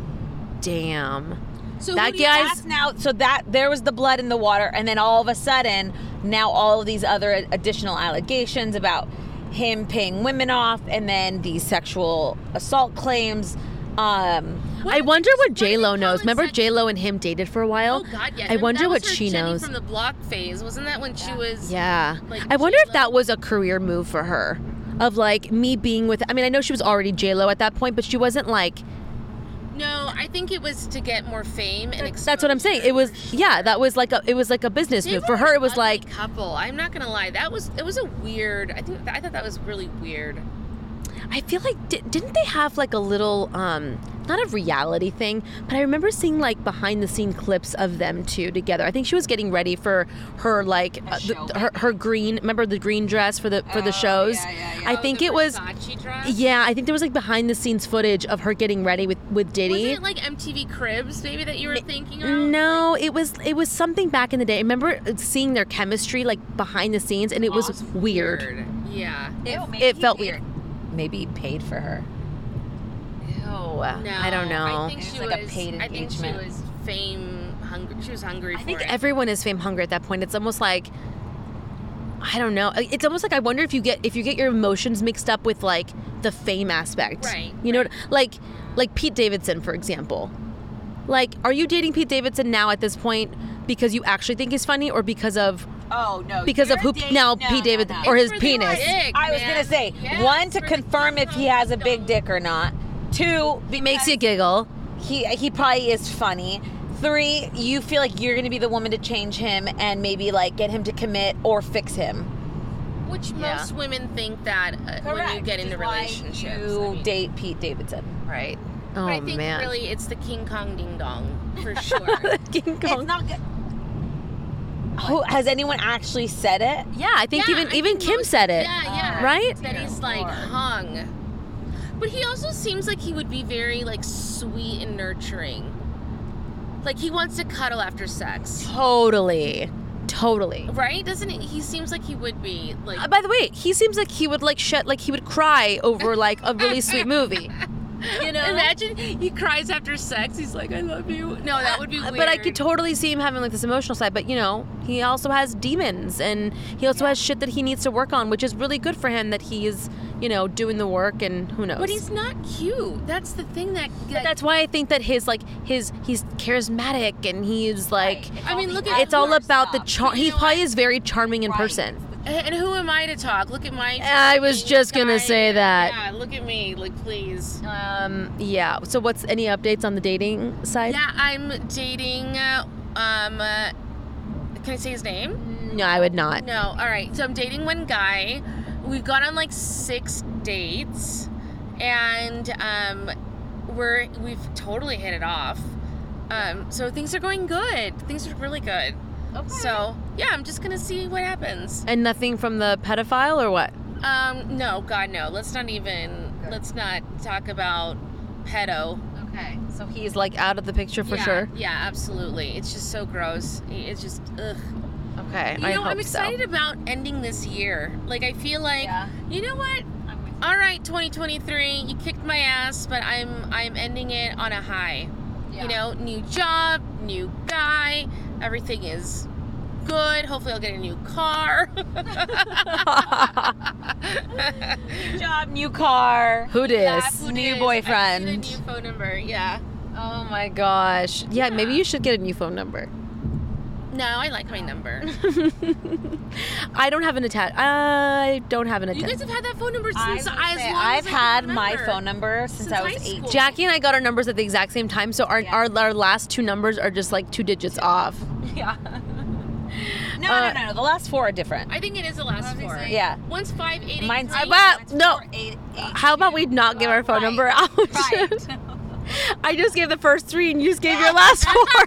Damn. So That who do you guy's- ask- That's now so that there was the blood in the water, and then all of a sudden now all of these other additional allegations about him paying women off, and then these sexual assault claims. Um, What I did wonder they- what what J did Lo they knows. call Remember it? J Lo and him dated for a while? Oh God, yeah. I That- wonder that what was her she Jenny knows. from the Block phase. Wasn't that when she was? Yeah. Like I wonder if J-Lo. that was a career move for her. Of like me being with I mean, I know she was already J Lo at that point, but she wasn't like No, I think it was to get more fame and exposure. that's what I'm saying. It was yeah, that was like a it was like a business They move. were For her an it was ugly like couple. I'm not gonna lie. That was it was a weird. I think I thought that was really weird. I feel like di- didn't they have like a little um not a reality thing, but I remember seeing like behind the scene clips of them two together. I think she was getting ready for her like uh, the, show, her her green remember the green dress for the for the shows. yeah, yeah, yeah. I Oh, think the it was Versace dress? yeah, I think there was like behind the scenes footage of her getting ready with with Diddy. Was it like M T V Cribs maybe that you were thinking of? No, it was it was something back in the day. I remember seeing their chemistry like behind the scenes, and it was Awesome. weird. Yeah. It, it felt weird. maybe he paid for her. Ew, No, I don't know. I think It she was like a was. paid I think she engagement. was fame hungry. She was hungry I for think it. everyone is fame hungry at that point. It's almost like I don't know. It's almost like I wonder if you get if you get your emotions mixed up with like the fame aspect. Right, You know, right. like like Pete Davidson, for example. Like, are you dating Pete Davidson now at this point because you actually think he's funny, or because of Oh no! because of who now Pete David or his It's for the penis? dick, I was man. gonna say Yeah, one it's to for the confirm if he has a big dick or not. Two, It makes you giggle. he he probably is funny. Three, you feel like you're gonna be the woman to change him and maybe like get him to commit or fix him. Which Yeah. most women think that uh, when you get into relationships. you I mean. date Pete Davidson. Right. But Oh I think man. really it's the King Kong Ding Dong for sure. King Kong. It's not good. Who has anyone actually said it? Yeah, I think Yeah, even I even think Kim most- said it. Yeah, yeah. Right? That he's like Lord. hung. But he also seems like he would be very like sweet and nurturing. Like he wants to cuddle after sex. Totally. Totally. Right? Doesn't he? He seems like he would be like Uh, by the way, he seems like he would like shed like he would cry over like a really sweet movie. You know? Imagine he cries after sex. He's like, I love you. No, that would be Uh, weird. But I could totally see him having like this emotional side. But you know, he also has demons, and he also has shit that he needs to work on, which is really good for him. That he is, you know, doing the work, and who knows. But he's not cute. That's the thing that. that That's why I think that his like his he's charismatic, and he's like. I mean, look at It's all Lord about the Stop. charm. You He know probably what? is very charming in person. It's the And who am I to talk? Look at my. I was just gonna guy. say that. Yeah, look at me, like please. Um, yeah. So, what's any updates on the dating side? Yeah, I'm dating. Uh, um, uh, can I say his name? No, I would not. No. All right. So I'm dating one guy. We've gone on like six dates, and um, we're we've totally hit it off. Um, so things are going good. Things are really good. Okay. So yeah, I'm just gonna see what happens. And nothing from the pedophile or what? Um, no, God, no. Let's not even. Let's not talk about pedo. Okay. So he's like out of the picture for yeah, sure. Yeah, absolutely. It's just so gross. It's just ugh. Okay. You I know, hope I'm excited so. about ending this year. Like, I feel like, Yeah. you know what? All right, twenty twenty-three, you kicked my ass, but I'm I'm ending it on a high. Yeah. You know, new job, new guy, everything is good. Hopefully, I'll get a new car. New job, new car. Who Yeah, dis? who New dis? boyfriend. I need a new phone number. Yeah. Oh my gosh. Yeah, maybe you should get a new phone number. No, I like my number. I don't have an attach. I don't have an You attach. guys have had that phone number I since was as gonna long say, as I've I had can my remember. phone number since, Since I high was school. eight. Jackie and I got our numbers at the exact same time, so our Yeah. our, our last two numbers are just like two digits off. Yeah. No, Uh, no, no, no. The last four are different. I think it is the last four. Yeah. One's five eight eight Mine's- three. Well, no. Eight, How about we not give our phone Right. number out? Right. I just gave the first three, and you just gave your last four.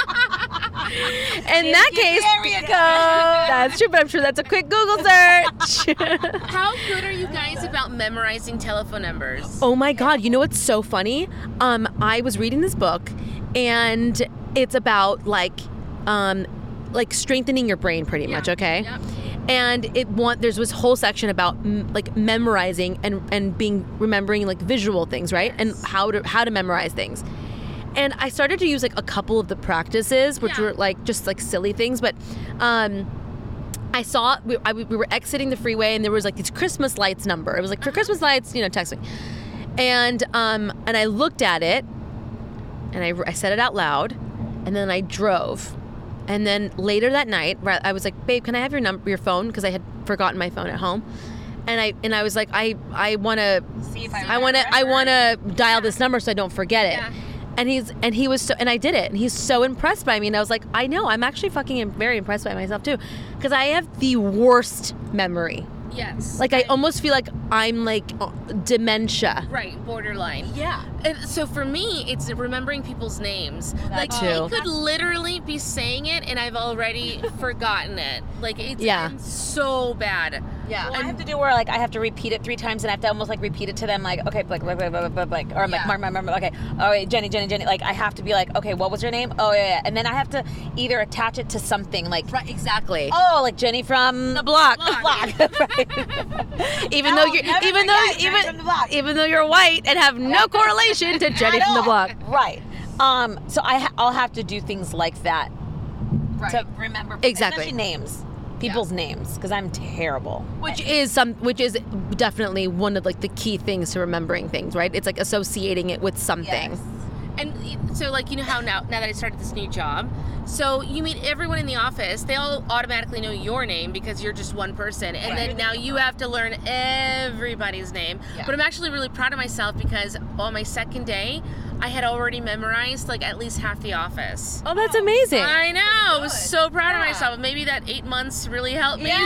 In that Give case, the area code. that's true. But I'm sure that's a quick Google search. How good are you guys about memorizing telephone numbers? Oh my God! You know what's so funny? Um, I was reading this book, and it's about like, um, like strengthening your brain, pretty Yeah. much. Okay. Yep. And it want there's this whole section about m- like memorizing and and being remembering like visual things, right? And how to how to memorize things. And I started to use like a couple of the practices, which Yeah. were like just like silly things, but um I saw we, I, we were exiting the freeway and there was like this Christmas lights number. It was like for Christmas lights, you know, text me. And um and I looked at it and I, I said it out loud and then I drove. And then later that night, right, I was like, "Babe, can I have your number, your phone?" Because I had forgotten my phone at home. And I and I was like, "I I want to, See if I I want to, I want to dial this number so I don't forget it." Yeah. And he's and he was so and I did it and he's so impressed by me and I was like, I know, I'm actually fucking im- very impressed by myself too, because I have the worst memory. Yes. Like I almost feel like I'm like uh, dementia. Right, borderline. Yeah. And so for me, it's remembering people's names. Like too. I could literally be saying it and I've already forgotten it. Like it's Yeah. I'm so bad. Yeah. Well, I have to do where like I have to repeat it three times and I have to almost like repeat it to them like okay like like like like, like or I'm Yeah. like Mark Mark Mark Mark, okay oh wait Jenny Jenny Jenny like I have to be like okay what was your name oh yeah, yeah. And then I have to either attach it to something like Right, exactly. oh like Jenny from The block. the block right even No, though you're never even though forget Jenny even from the block. even though you're white and have no correlation to Jenny At from the all. block. right um so I ha- I'll have to do things like that to remember Exactly. especially names people's names because I'm terrible Which is some which is definitely one of like the key things to remembering things, right? It's like associating it with something. Yes. And so like you know how now now that I started this new job, so you meet everyone in the office, they all automatically know your name because you're just one person. And then now you have to learn everybody's name. Yeah. But I'm actually really proud of myself because on my second day, I had already memorized like at least half the office. Oh, that's amazing. I know. I was so proud of myself. Maybe that eight months really helped me.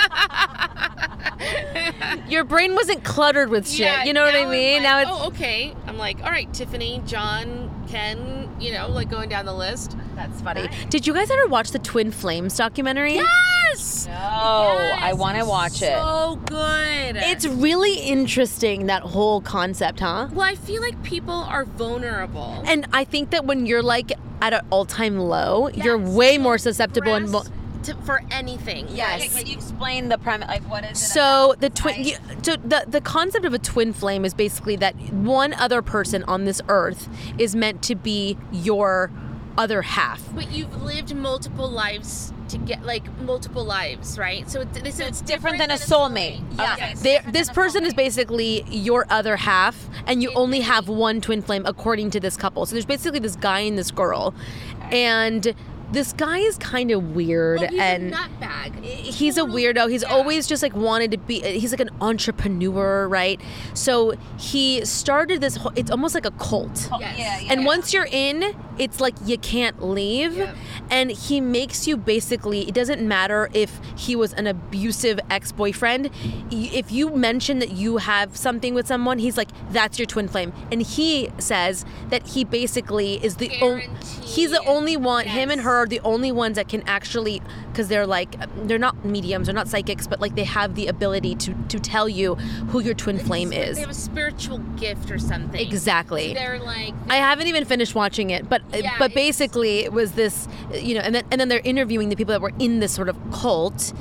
Your brain wasn't cluttered with shit. Yeah, you know what I now mean? I'm now like, it's oh, okay. I'm like, all right, Tiffany, John, Ken, you know, like going down the list. that's funny. Did you guys ever watch the Twin Flames documentary? Yes! oh Yes, I want to it's watch it So good. It's really interesting, that whole concept, huh? well, I feel like people are vulnerable. And I think that when you're like at an all-time low, you're Yes. way more susceptible and Press vul- to, for anything. Yes. Can you explain the premise? Like, what is it? So about? the twin, I- you, so the the concept of a twin flame is basically that one other person on this earth is meant to be your other half. But you've lived multiple lives to get like multiple lives, right? So it's, it's, it's different, than a soulmate. Yeah. Okay. There, this person is basically your other half, and you only have one twin flame according to this couple. So there's basically this guy and this girl, and this guy is kind of weird, Oh, he's and a nutbag. he's a weirdo. He's Yeah. always just like wanted to be. He's like an entrepreneur, right? So he started this. Whole, it's almost like a cult. Yes. Yeah, yeah. And once you're in, it's like you can't leave. Yep. And he makes you basically, it doesn't matter if he was an abusive ex-boyfriend. Y- If you mention that you have something with someone, he's like, that's your twin flame. And he says that he basically is the only, he's the only one, him and Yes. her are the only ones that can actually, because they're like, they're not mediums, they're not psychics, but like they have the ability to, to tell you who your twin flame is. They have a spiritual gift or something. Exactly. They're like, I haven't even finished watching it, but Yeah, but it's- basically it was this, you know, and then and then they're interviewing the people that were in this sort of cult,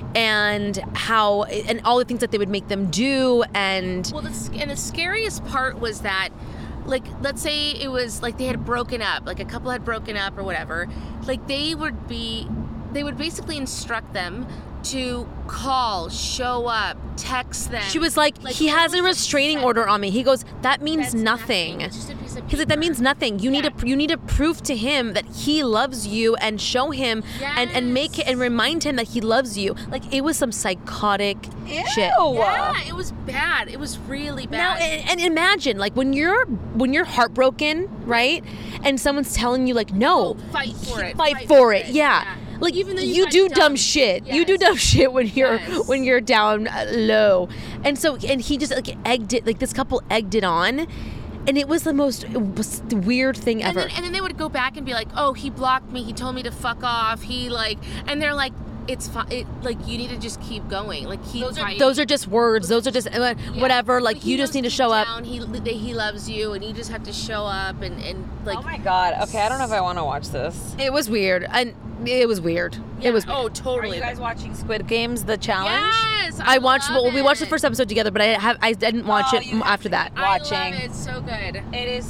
and how and all the things that they would make them do, and well, the, sc- and the scariest part was that, like, let's say it was like they had broken up, like a couple had broken up or whatever, like they would be, they would basically instruct them to call, show up, text them. she was like, Like, he has a almost restraining upset. order on me. He goes, that means That's nothing. It's just a piece of He's like, that paper. means nothing. You need Yeah. to you need to prove to him that he loves you, and show him and and make it and remind him that he loves you. Like, it was some psychotic shit. Yeah, it was bad. It was really Now, bad. and, and imagine, like, when you're when you're heartbroken, right, and someone's telling you, like, no, Oh, fight for it. fight, for it, yeah. Like, Even though you you got do dumb, dumb. shit. You do Yes. dumb shit when you're Yes. when you're down uh, low, and so and he just like egged it. Like, this couple egged it on, and it was the most it was the weird thing And ever. then, and then they would go back and be like, "Oh, he blocked me. He told me to fuck off. He like," and they're like, "It's fine. It like you need to just keep going. Like keep those are fighting." those are just words. Those are just uh, Yeah. whatever. Like, But he you just knows need to deep show up. down, He he loves you, and you just have to show up and and like. Oh my god. Okay, I don't know if I want to watch this. It was weird, and it was weird. Yeah. It was. Oh, Are totally. you guys watching Squid Games, the challenge? Yes, I, I watched. love Well, we watched the it. first episode together, but I have. I didn't watch Oh, it you have after to that. keep I watching. love it. It's so good. It is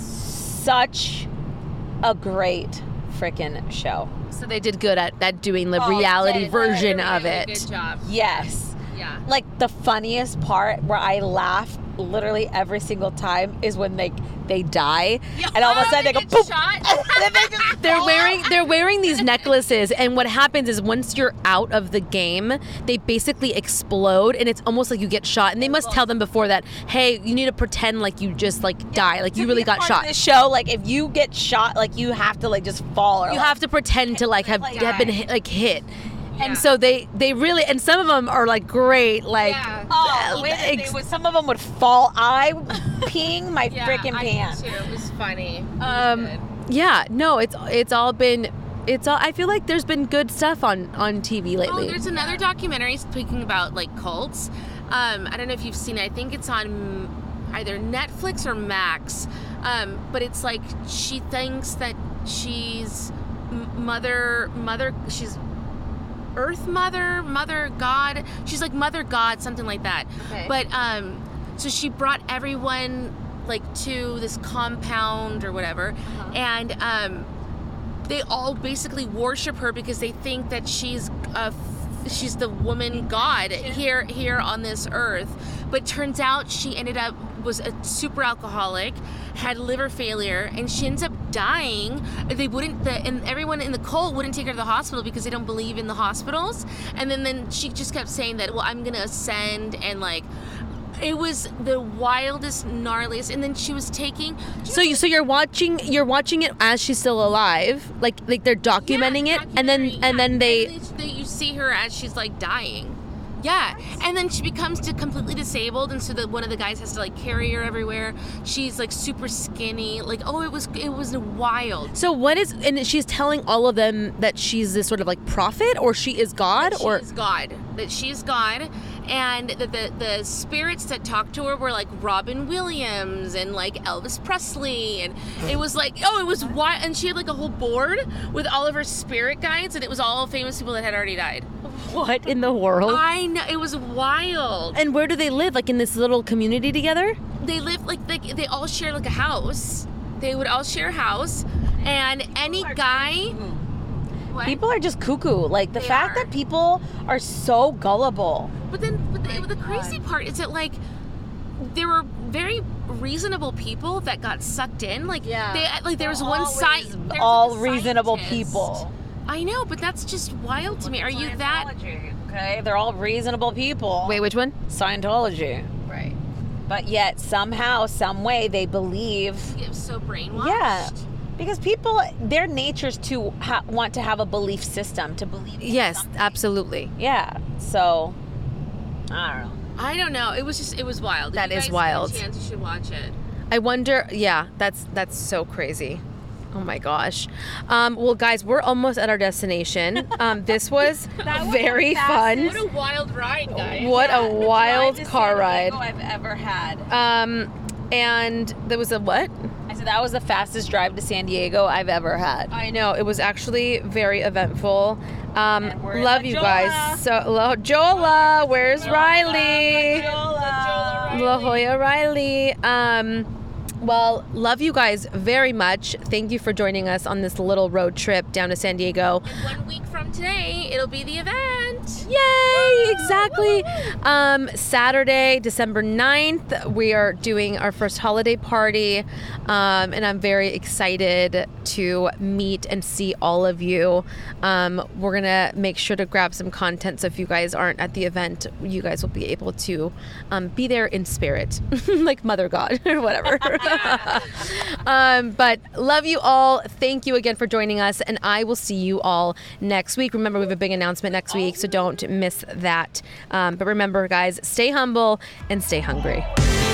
such a great freaking show. So they did good at, at doing the Oh, reality they did. version Really, of really it. Good job. Yes. Yeah. Like, the funniest part where I laugh literally every single time is when they they die, and all of a Oh, sudden they, go get boom. shot. And then they just They're fall wearing off. they're wearing these necklaces, and what happens is once you're out of the game, they basically explode, and it's almost like you get shot. And they must tell them before that, hey, you need to pretend like you just like die, like you To really be got part of shot. This show, like, if you get shot, like, you have to like just fall. Or You like, have to pretend to like have, Like, have been die. hit, like hit. Yeah. And so they they really, and some of them are like great, like Yeah. Oh, uh, the way that they ex- would, some of them would fall. I peeing my Yeah, freaking I did pants. too. It was funny. It was Um, good. yeah, no, it's it's all been, it's all. I feel like there's been good stuff on on T V Oh, lately. there's another documentary speaking about like cults. Um, I don't know if you've seen it. I think it's on either Netflix or Max. Um, but it's like she thinks that she's m- mother, mother. She's Earth Mother, Mother God. She's like Mother God, something like that. Okay. But um, so she brought everyone like to this compound or whatever, Uh-huh. and um, they all basically worship her because they think that she's a she's the woman god here here on this earth. But turns out she ended up was a super alcoholic, had liver failure, and she ends up dying. They wouldn't the and everyone in the cult wouldn't take her to the hospital because they don't believe in the hospitals. And then then she just kept saying that, well, I'm gonna ascend, and like it was the wildest, gnarliest. And then she was taking So you so you're watching you're watching it as she's still alive, like like they're documenting Yeah, it, and then documentary, and yeah. then they. And then they- you see her as she's like dying. Yeah, and then she becomes di- completely disabled, and so that one of the guys has to like carry her everywhere. She's like super skinny. Like, oh, it was it was wild. So what is and she's telling all of them that she's this sort of like prophet, or she is God, That or she is God. That she's God, and that the the spirits that talked to her were like Robin Williams and like Elvis Presley, and it was like, oh, it was wild. And she had like a whole board with all of her spirit guides, and it was all famous people that had already died. what in the world? I know, it was wild. And where do they live? Like in this little community together? They live like they, they all share like a house. They would all share a house, and any guy. What? People are just cuckoo. Like, the They fact are. that people are so gullible. But then, but the, the crazy part is that like there were very reasonable people that got sucked in. Like Yeah. they like there was one Always site. there was, all like, a reasonable scientist people. I know, but that's just wild to me. Are you that? Okay, they're all reasonable people. Wait, which one? Scientology. Right. But yet, somehow, some way, they believe. You're so brainwashed. Yeah. Because people, their nature's to ha- want to have a belief system, to believe in Yes, something. absolutely. Yeah. So, I don't know. I don't know. It was just, it was wild. That If is you guys wild. Get a chance, you should watch it. I wonder, yeah, that's that's so crazy. Oh my gosh. Um, well, guys, we're almost at our destination. Um, this was very fun. What a wild ride, guys. What a wild Drive to car San ride. Diego I've ever had. Um, and there was a what? I said that was the fastest drive to San Diego I've ever had. I know, it was actually very eventful. Um, And we're in love La you Jolla. guys. So, La Jolla, where's Riley? La Jolla Riley. Um, well, love you guys very much. Thank you for joining us on this little road trip down to San Diego. And one week from today, it'll be the event. Yay! Exactly. Um, Saturday, December ninth, we are doing our first holiday party. Um, and I'm very excited to meet and see all of you. Um, we're going to make sure to grab some content. So if you guys aren't at the event, you guys will be able to um, be there in spirit, like Mother God or whatever. um, but love you all. Thank you again for joining us. And I will see you all next week. Remember, we have a big announcement next week, so don't miss that. Um, but remember, guys, stay humble and stay hungry.